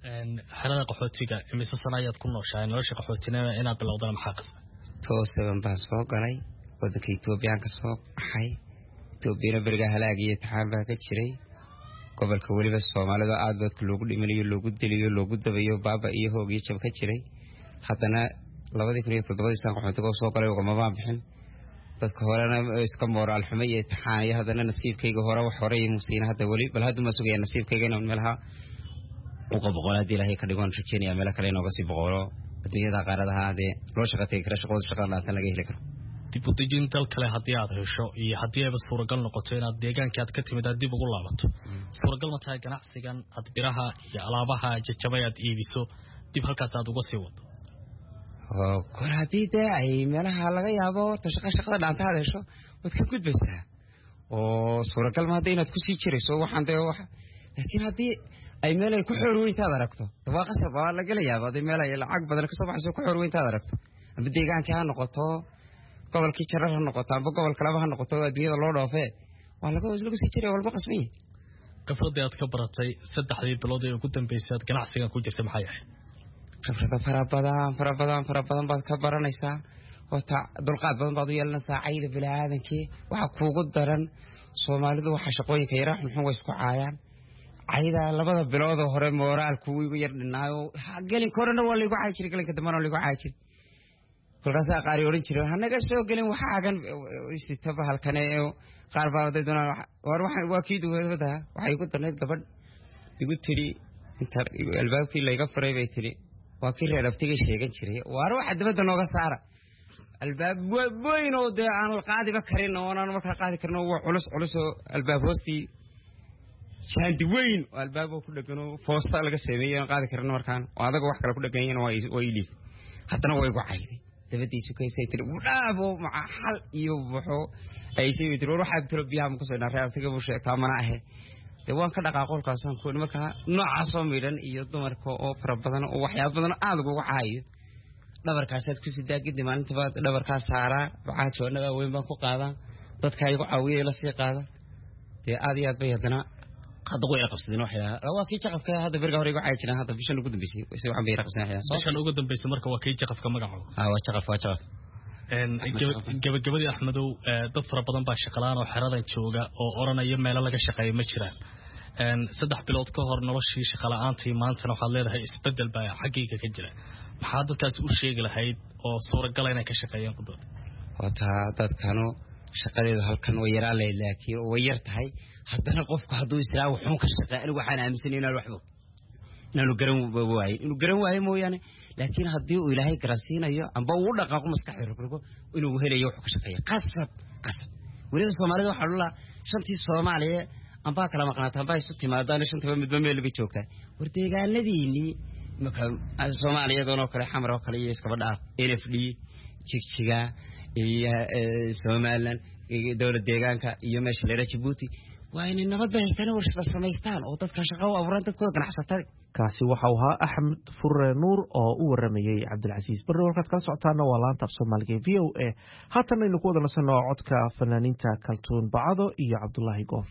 xerada qaxootiga imise sana ayaad ku nooshahay nolosha qaxootinimada inaad bilowdana maxaa qasbay toosaban baan soo galay wadanka Itoobiya ka soo baxay Itoobiya bariga halaag iyo taxaan baa ka jiray gobolka waliba Soomaalida aad dadka loogu dhimanayo loogu diliyo loogu dabayo baaba iyo hoog iyo jab ka jiray haddana labadii kun iyo toddoba sano qaxootiga soo galay ugama baan bixin dadka horena iska moraal xumo iyo taxaan iyo haddana nasiibkayga hore wax hore iyo musiina hadda wali bal hadda ma sugaya nasiibkayga inaan meelaha uga boqol hadii ilaahay ka dhigo rajeenaya meel kale inooga sii boqolo adduunyada qaaradaha hadee loo shaqatay kara shaqooda shaqada laatan laga heli karo dib u dejin dal kale haddii aad hesho iyo haddii ayba suuragal noqoto inaad deegaanka aad ka timid aad dib ugu laabato suuragal ma tahay ganacsigan aad biraha iyo alaabaha jajabay aad iibiso dib halkaas aad uga sii wado oo kor haddii dee ay meelaha laga yaabo shaqa shaqada dhaanta aad hesho waad ka gudbaysaa oo suuragal ma haddii inaad ku sii jirayso waxaan dee wax laakiin haddii ay meel ay ku xoor weyntaad aragto waa qasab waa la galayaa baday meel ay lacag badan ka soo baxayso ku xoor weyntaad aragto amba deegaanka ha noqoto gobolkii jarar ha noqoto amba gobol kale ha noqoto adduunyada loo dhoofay waa laga lagu sii jiray walba qasmay khibradda aad ka baratay saddexdii bilood ee ugu dambeysay aad ganacsigan ku jirtay maxay ahayd khibrada farabadan farabadan farabadan baad ka baranaysaa horta dulqaad badan baad u yeelanaysaa cayda bilaaadankii waxa kuugu daran Soomaalidu waxa shaqooyinka yara xun way isku caayaan ayda labada bilood hore moraalku igu yar dhinaayo galin korona waa liigu caay jiray galinka damana liigu caay jiray kolkaas qaari oran jiray hanaga soo galin waxa agan sitaba halkan ee qaar baaday doona war waxa waa kiid wada waxay ku darneed gabadh igu tiri inta albaabkii layga furay bay tiri waa kii reeraftiga sheegan jiray war waxa dibadda nooga saara albaab weyn oo de aan qaadiba karin oo aan markaa qaadi karno waa culus culus oo albaab hoostii shaandi weyn oo albaab ku dhagano foosta laga sameeyay qaadi karno markaan oo adaga wax kale ku dhaganayeen waa way ilif haddana way ugu cayday dabadiisu kaysay tiri wadaabo ma hal iyo wuxuu ay sii tiri waxa tiro biyaha ku soo dhaaraytiga buu sheegtaa mana ahe de waan ka dhaqaaqolkaasan ku markaa noocaas oo miidhan iyo dumarka oo fara badan oo waxyaabo badan aad ugu caayo dhabarkaas aad ku sidaa gidi maalinta baad dhabarkaas saara waxa joonada weyn baan ku qaadaa dadka ay ugu caawiyay la sii qaada de aad iyo aad bay hadana qad ugu yaqabsadeen waxyaa waa kii jaqafka hadda bariga hore ugu caay jireen hadda bishan ugu dambeysay si waxaan bay yaqabsadeen waxyaa bishan ugu dambeysay marka waa kii jaqafka magaco ah waa jaqaf waa jaqaf een gabagabadii Axmedow dad fara badan baa shaqalaan oo xeradan jooga oo oranaya meel laga shaqeeyo ma jiraan een saddex bilood ka hor noloshii shaqo la'aantii maanta waxaad leedahay isbedel baa xaqiiqa ka jira maxaa dadkaas u sheegi lahayd oo suuragal inay ka shaqeeyaan ku dood wata dadkanu shaqadeedu halkan way yaraan leeyahay laakiin way yar tahay haddana qofku hadduu israa wuxuu ka shaqeeyo anigu waxaan aaminsan inaan waxbo inuu garan waayo inuu garan waayo mooyane laakiin haddii uu ilaahay garansiinayo amba uu dhaqaaqo maskaxda rugrgo inuu helayo wuxuu ka shaqeeyo qasab qasab waliba Soomaalida waxa la shantii Soomaaliye amba kala maqnaata amba isu timaadaan shantaba midba meel bay joogtaa war deegaanadiini marka Soomaaliyeed oo kale xamar oo kale iyo iska badhaa N F D jigjiga iyo Soomaaliland iyo dawladda deegaanka iyo meesha leeyahay Djibouti waa inay nabad bahaystaan warshada samaystaan oo dadka shaqo u abuuraan dadkooda ganacsatada kaasi waxa uu ahaa Axmed Furre Nuur oo u waramayay Cabdilcasiis barre warkaad kala socotaana waa laanta Soomaaliga V O A haatan aynu ku wada nasano codka fanaaniinta Kaltuun Bacado iyo Cabdullaahi Goof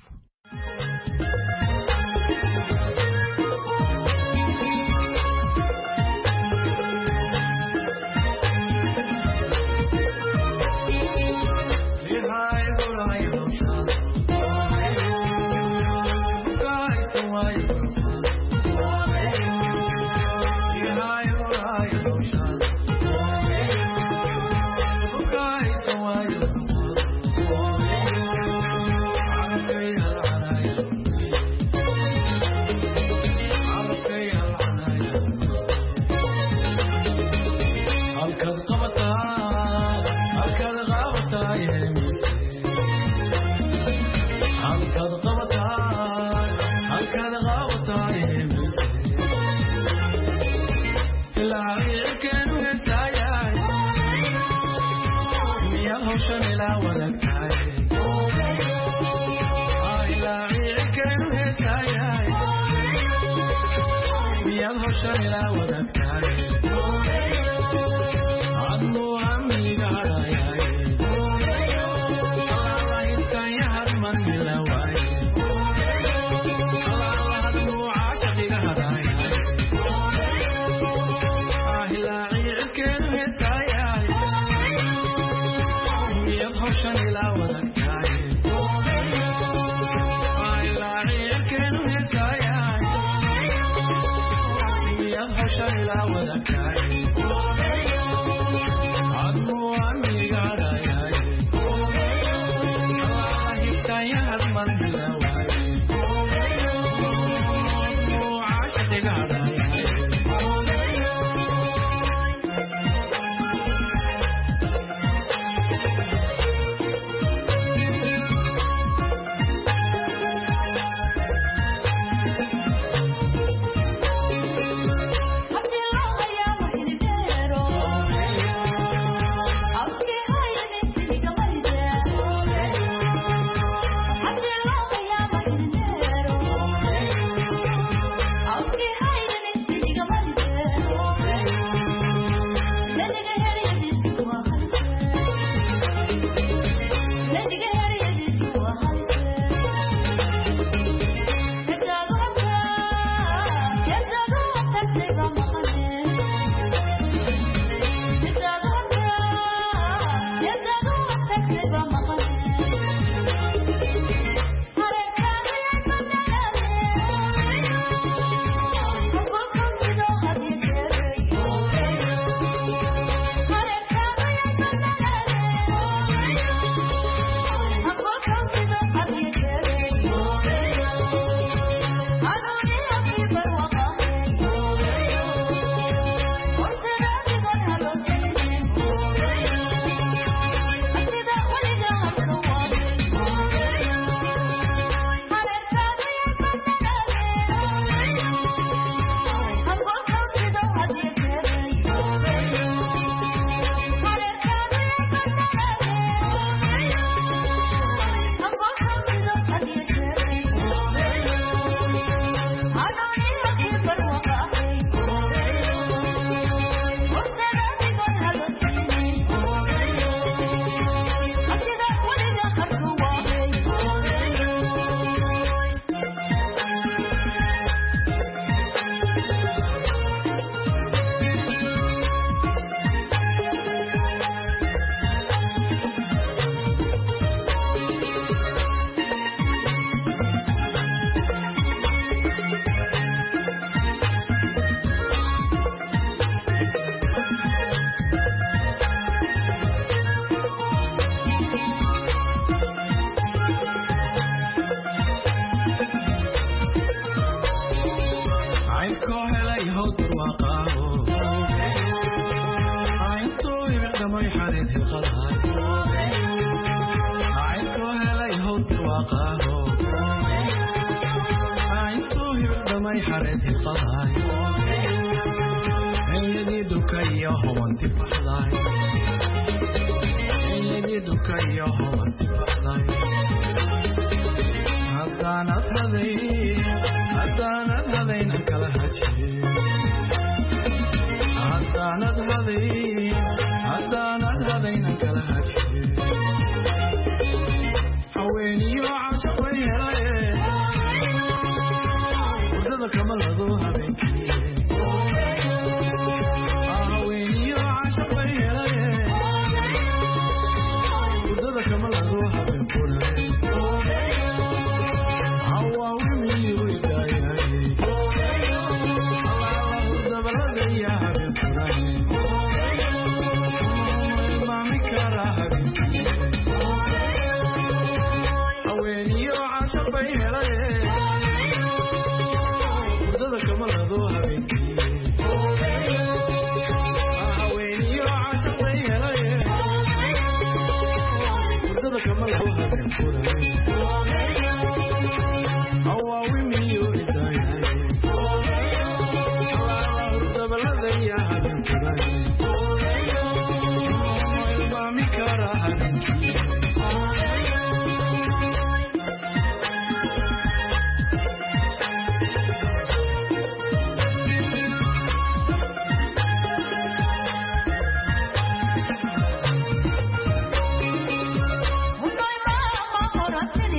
Undoy ma ma horat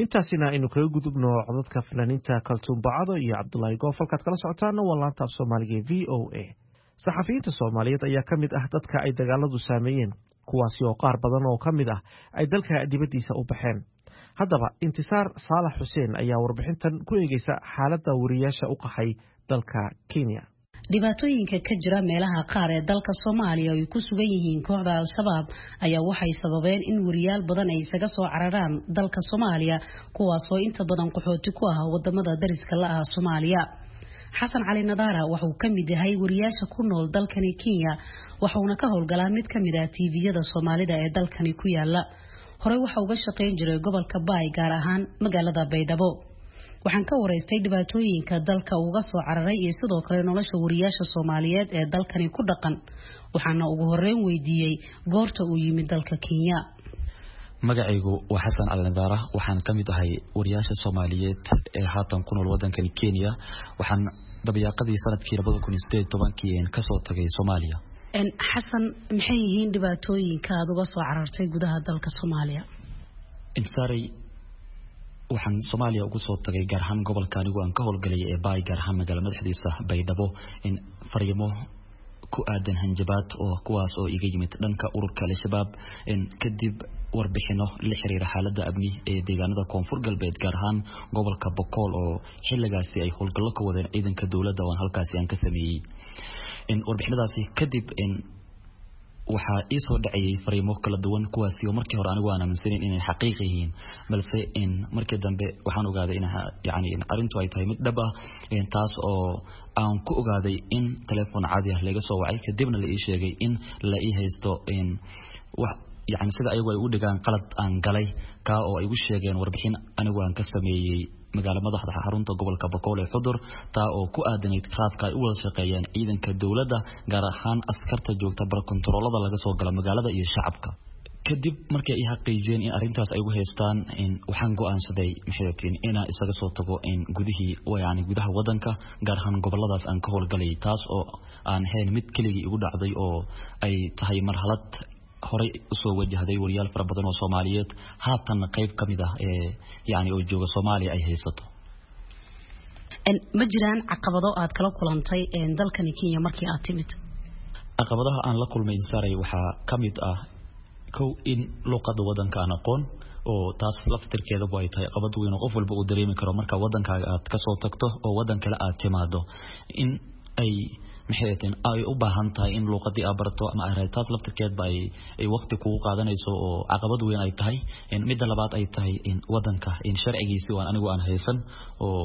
intaasina aynu kaga gudubno codadka fanaaniinta kaltuun bacado iyo cabdulaahi goof halkaad kala socotaana waa laanta af soomaaliga e v o a saxafiyiinta soomaaliyeed ayaa ka mid ah dadka ay dagaaladu saameeyeen kuwaasi oo qaar badan oo ka mid ah ay dalka dibaddiisa u baxeen haddaba intisaar saalax xuseen ayaa warbixintan ku eegeysa xaaladda wariyaasha u qaxay dalka Kenya. dhibaatooyinka ka jira meelaha qaar ee dalka Soomaaliya ay ku sugan yihiin kooxda al-shabaab ayaa waxay sababeen in wariyaal badan ay isaga soo cararaan dalka Soomaaliya kuwaas oo inta badan qaxooti ku ah wadamada dariska la ah Soomaaliya. Xasan Cali Nadaara wuxuu ka mid yahay wariyaasha ku nool dalkani Kenya wuxuuna ka howlgalaa mid ka mid ah T V-yada Soomaalida ee dalkani ku yaala. Hore waxa uu uga shaqeyn jiray gobolka Baay gaar ahaan magaalada Baydhabo. waxaan ka wareystay dhibaatooyinka dalka uga soo cararay iyo sidoo kale nolosha wariyaasha Soomaaliyeed ee dalkani ku dhaqan waxaana ugu horeyn weydiiyay goorta uu yimid dalka Kenya. magacaygu waa Xasan Cali Nadaara waxaan ka mid ahay wariyaasha Soomaaliyeed ee haatan ku nool wadankani Kenya waxaan dabayaaqadii sanadkii laba kun iyo siddeed iyo toban ka soo tagay Soomaaliya. en Xasan maxay yihiin dhibaatooyinka aad uga soo carartay gudaha dalka Soomaaliya? insaaray waxaan Soomaaliya ugu soo tagay gaar ahaan gobolka anigu aan ka howlgalay ee Baay gaar ahaan magaalada madaxdiisa Baydhabo in fariimo ku aadan hanjabaad oo kuwaas oo iga yimid dhanka ururka al-shabaab in kadib warbixino la xiriira xaaladda amni ee deegaanada Koonfur Galbeed gaar ahaan gobolka Boqol oo xilligaasi ay howlgallo ka wadeen ciidanka dawladda oo halkaasi aan ka sameeyay in warbixinadaasi kadib in waxa ii soo dhacay fariimo kala duwan kuwaasi oo markii hore anigu aan aaminsaneyn inay xaqiiqo yihiin balse in markii dambe waxaan ogaaday in yaani in arintu ay tahay mid dhab ah in taas oo aan ku ogaaday in telefoon caadi ah laga soo wacay kadibna la ii sheegay in la ii haysto in wax yaani sida ayagu ay u dhigaan qalad aan galay ka oo ay ugu sheegeen warbixin anigu aan ka sameeyay magaalada madaxda xarunta gobolka Boqol ee Xudur taa oo ku aadanayd qaabka ay u wada shaqeeyaan ciidanka dawladda gaar ahaan askarta joogta bar kontaroolada laga soo gala magaalada iyo shacabka kadib markay ay xaqiijeen in arintaas ay ugu haystaan in waxaan go'aansaday maxaytiin inaan isaga soo tago in gudihii yaani gudaha wadanka gaar ahaan goboladaas aan ka howlgalay taas oo aan hayn mid kaliya igu dhacday oo ay tahay marxalad horay soo wajahday wariyaal fara badan oo Soomaaliyeed haatan qayb kamid ah ee yaani oo jooga Soomaaliya ay haysato. en ma jiraan caqabado aad kala kulantay in dalkani Kenya markii aad timid? caqabadaha aan la kulmay insaaray waxa kamid ah kow in luqadda wadanka aan aqoon oo taas laftirkeeda way tahay caqabad weyn oo qof walba uu dareemi karo marka wadankaaga aad ka soo tagto oo wadan kale aad timaado in ay maxayteen ay u baahan tahay in luqadii aad barato ama aragtaas laftirkeed bay ay waqti ku qaadanayso oo caqabad weyn ay tahay in mid labaad ay tahay in wadanka in sharcigiisa waan anigu aan haysan oo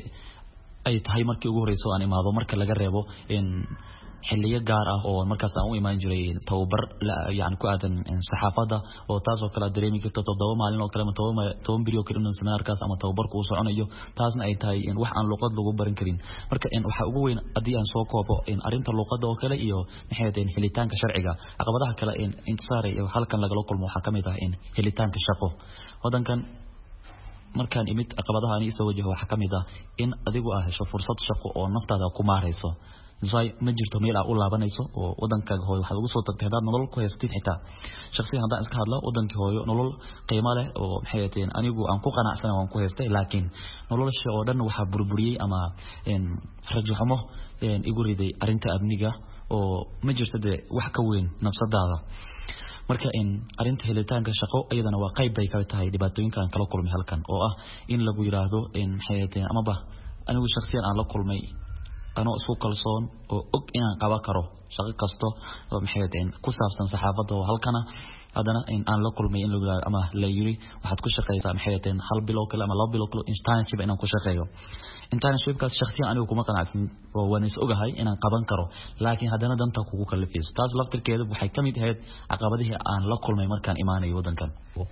ay tahay markii ugu horeyso aan imaado marka laga reebo in xilliyo gaar ah oo markaas aan u imaan jiray tababar yaani ku aadan saxaafada oo taas oo kala dareemi karto toddoba maalin oo kale ama toban biri oo kale in seminaarkaas ama tababarku uu soconayo taasna ay tahay in wax aan luqad lagu baran karin marka in waxa ugu weyn hadii aan soo koobo in arinta luqadda oo kale iyo maxayteen helitaanka sharciga caqabadaha kale in intisaaray halkan laga kulmo waxa kamid ah in helitaanka shaqo wadankan markaan imid caqabadaha aan soo wajaho waxa kamid ah in adigu aad hesho fursad shaqo oo naftaada ku maareyso zay ma jirto meel aad u laabanayso oo wadankaaga hooyo waxa ugu soo tagtay hadaad nolol ku haystid xitaa shakhsiyan hadaan iska hadlo wadankii hooyo nolol qiimo leh oo maxayteen anigu aan ku qanacsanahay waan ku haystay laakiin nolosha oo dhan waxa burburiyay ama in rajo xumo in igu riday arinta amniga oo ma jirto de wax ka weyn nafsadaada marka in arinta helitaanka shaqo ayadana waa qayb bay ka tahay dhibaatooyinka aan kala kulmay halkan oo ah in lagu yiraahdo in maxayteen ama ba anigu shakhsiyan aan la kulmay أنا أسوق كلسون أو أك إن قبا كرو شغل كستو محيطين كسافسن صحافته وهالكنا هذا إن أنا لكل ما إن لولا أما لا يري واحد كل شقي صار محيطين حل بلوكل أما لا بلوكل إنسان شيء بينهم كل شقيه إنسان شيء بس شخصيا أنا وكم كان عارفين ونس أجهاي إن قبا كرو لكن هذا ندم تكوكو كلفيز تاز لفتر كده بحكمة هاد عقبته أن لكل ما يمر كان إيماني ودن كان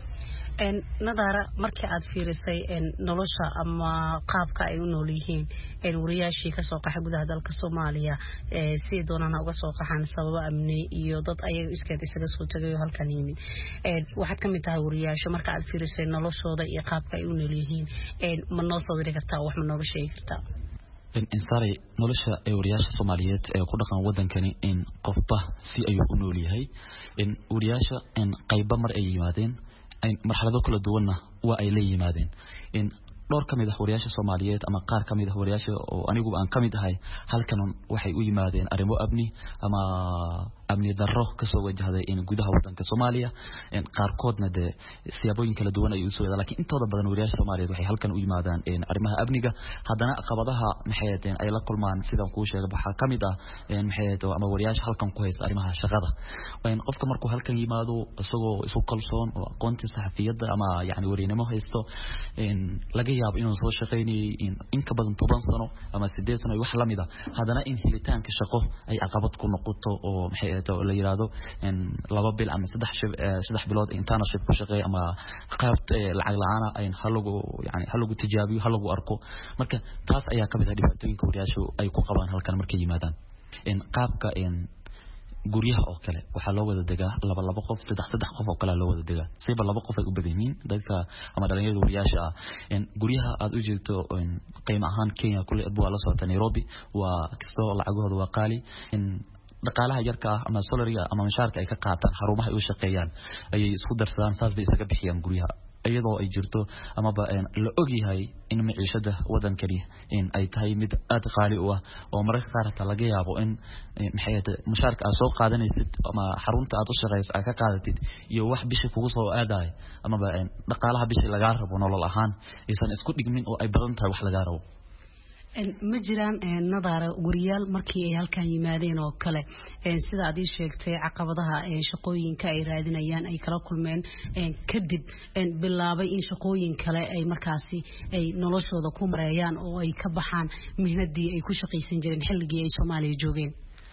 en nadaara markii aad fiirisay en nolosha ama qaabka ay u nool yihiin en wariyaashii ka soo qaxay gudaha dalka Soomaaliya ee si doonana uga soo qaxaan sababo amni iyo dad ayaga iskeed isaga soo tagay halkan yimid en waxaad kamid tahay wariyaasha marka aad fiirisay noloshooda iyo qaabka ay u nool yihiin en ma noo soo wiri kartaa wax ma nooga sheegi kartaa in saray nolosha ee wariyaasha Soomaaliyeed ee ku dhaqan wadankani in qofba si ay u nool yahay in wariyaasha in qayb mar ay yimaadeen ay marxalado kala duwan waa ay la yimaadeen in dhowr kamid ah wariyaasha Soomaaliyeed ama qaar kamid ah wariyaasha oo anigu aan kamid ahay halkan waxay u yimaadeen arrimo abni ama amni darro ka soo wajahday in gudaha wadanka Soomaaliya in qaar koodna de siyaabooyin kala duwan ay u soo yeedaan laakiin intooda badan wariyaasha Soomaaliyeed waxay halkan u yimaadaan in arrimaha abniga haddana caqabadaha maxay ahayn ay la kulmaan sidaan ku sheegay waxa kamid ah in maxay ahayd ama wariyaasha halkan ku haysta arrimaha shaqada in qofka markuu halkan yimaado isagoo isu kalsoon oo aqoonta saxafiyadda ama yaani wariinimo haysto in laga yaabo inuu soo shaqeynay in in ka badan toban sano ama sideed sano wax la mid ah haddana in helitaanka shaqo ay caqabad ku noqoto oo maxay la yiraahdo in laba bil ama saddex saddex bilood internship ku shaqeey ama qaybta lacag la'aan ay halagu yaani halagu tijaabiyo halagu arko marka taas ayaa kamid ah dhibaatooyinka wariyaashu ay ku qabaan halkan markay yimaadaan in qaabka in guryaha oo kale waxa loo wada degaa laba laba qof saddex saddex qof oo kale loo wada degaa sayba laba qof ay u badan yihiin dadka ama dhalinyarada wariyaasha ah in guryaha aad u jeegto in qiimo ahaan Kenya kulli waa la socota Nairobi waa kastoo lacagooda waa qaali in dhaqaalaha yarka ah ama salariga ama mushaarka ay ka qaataan xarumaha ay u shaqeeyaan ayay isku darsadaan saas bay isaga bixiyaan guryaha iyadoo ay jirto ama ba la og yahay in maciishada wadankani in ay tahay mid aad qaali u ah oo mararka qaar ta laga yaabo in maxay tahay mushaarka aad soo qaadanaysid ama xarunta aad u shaqeyso aad ka qaadatid iyo wax bishi kugu soo aaday ama ba dhaqaalaha bishi laga rabo nolol ahaan aysan isku dhigmin oo ay badan tahay wax laga rabo ma jiraan nadaara wariyaal markii ay halkan yimaadeen oo kale sida aad ii sheegtay caqabadaha shaqooyinka ay raadinayaan ay kala kulmeen kadib bilaabay in shaqooyin kale ay markaasi ay noloshooda ku mareeyaan oo ay ka baxaan mihnadii ay ku shaqeysan jireen xilligii ay Soomaaliya joogeen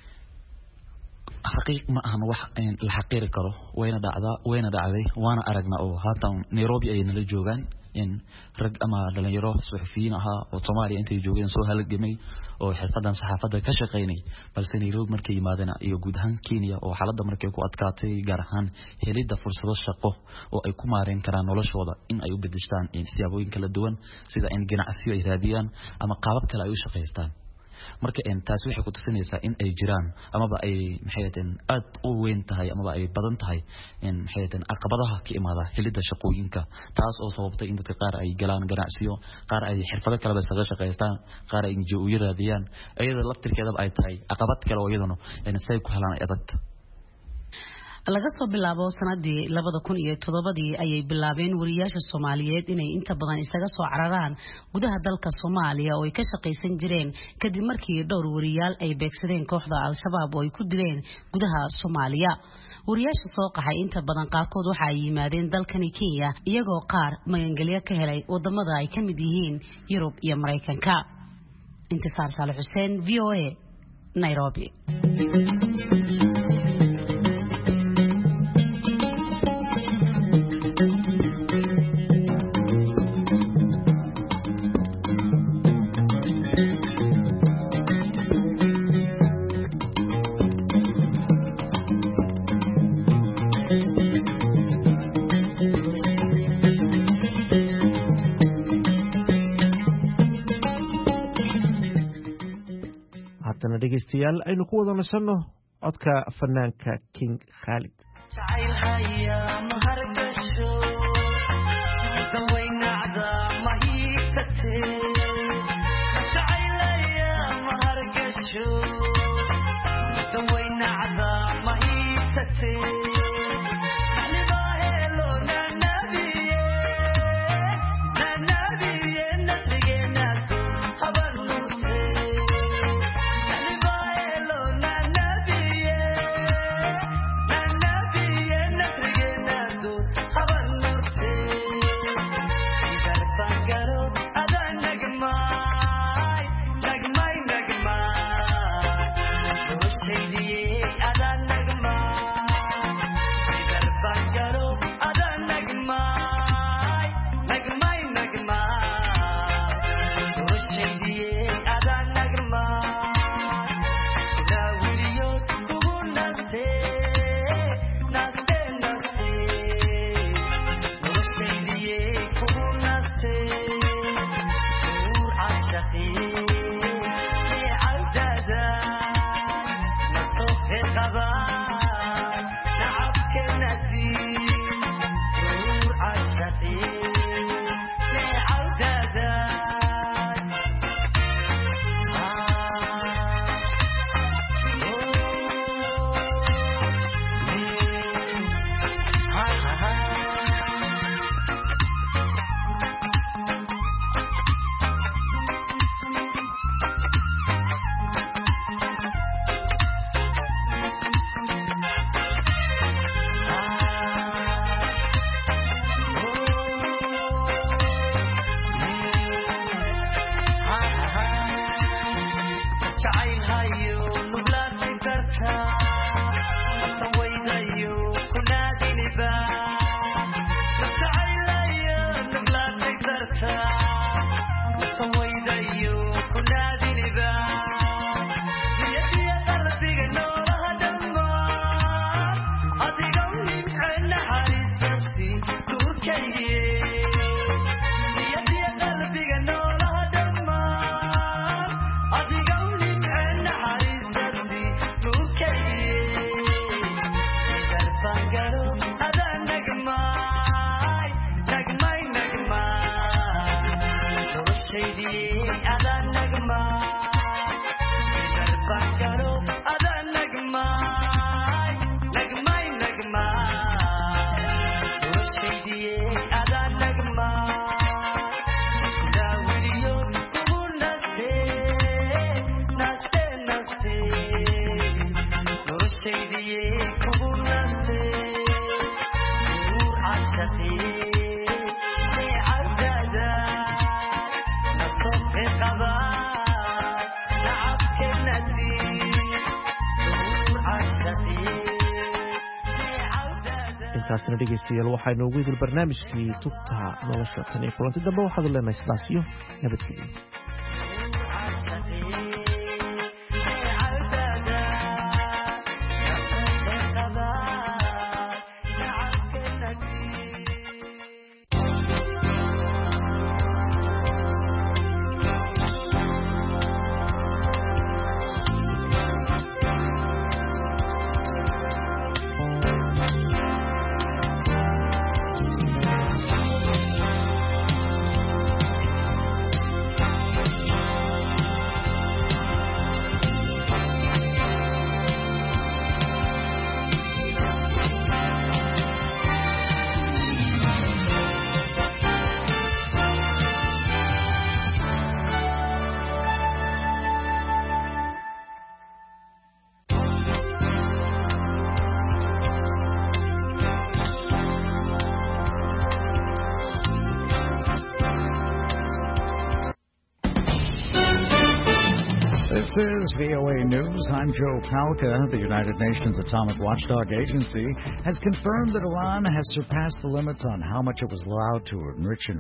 حقيقة ما أهم واحد الحقيقة كرو وين دعدا وين دعدي وأنا أرجنا أو هذا نيروبي أي نلجوجان إن رج أما لنا يروح صحفيين ها وطماري أنت يجوجين سو هالجمي أو حفظا صحافة كشقيني بس نيروب مركي مادنا يوجد هان كينيا أو حالة مركي كو أتكاتي جرهان هليد فرصة الشقة أو أي كمارين كران ولا شوضة إن أيوب بدشتان إن سيابوين كلا دوان سيدا إن جناع سيو إراديان أما قابب كلا أيو شقيستان marka in taas waxay ku tusinaysaa in ay jiraan ama ba ay maxayteen aad u weyn tahay ama ba ay badan tahay in maxayteen caqabadaha ka imaada helida shaqooyinka taas oo sababtay in dadka qaar ay galaan ganacsiyo qaar ay xirfado kala basaga shaqeystaan qaar ay injiyo u yiraadiyaan ayada laftirkeeda ay tahay caqabad kale oo iyaduna in say ku helaan adag laga soo bilaabo sanadii labada kun iyo toddobadii ayay bilaabeen wariyaasha Soomaaliyeed inay inta badan isaga soo cararaan gudaha dalka Soomaaliya oo ay ka shaqeysan jireen kadib markii dhowr wariyaal ay beegsadeen kooxda Al-Shabaab oo ay ku dileen gudaha Soomaaliya wariyaasha soo qaxay inta badan qaarkood waxa ay yimaadeen dalkani Kenya iyagoo qaar magangelyo ka helay wadamada ay kamid yihiin Yurub iyo Mareykanka Intisaar Saalax Xuseen V O A Nairobi dhegeystayaal aynu ku wada nasano codka fanaanka King Khalid Haban intaasna dhegeystayaal waxaa inoogu idil barnaamijkii tubta nolosha tan iyo kulanti dambe waxaad u leenahay sidaas iyo nabadgelyo This is V O A News. I'm Joe Palca. The United Nations Atomic Watchdog Agency has confirmed that Iran has surpassed the limits on how much it was allowed to enrich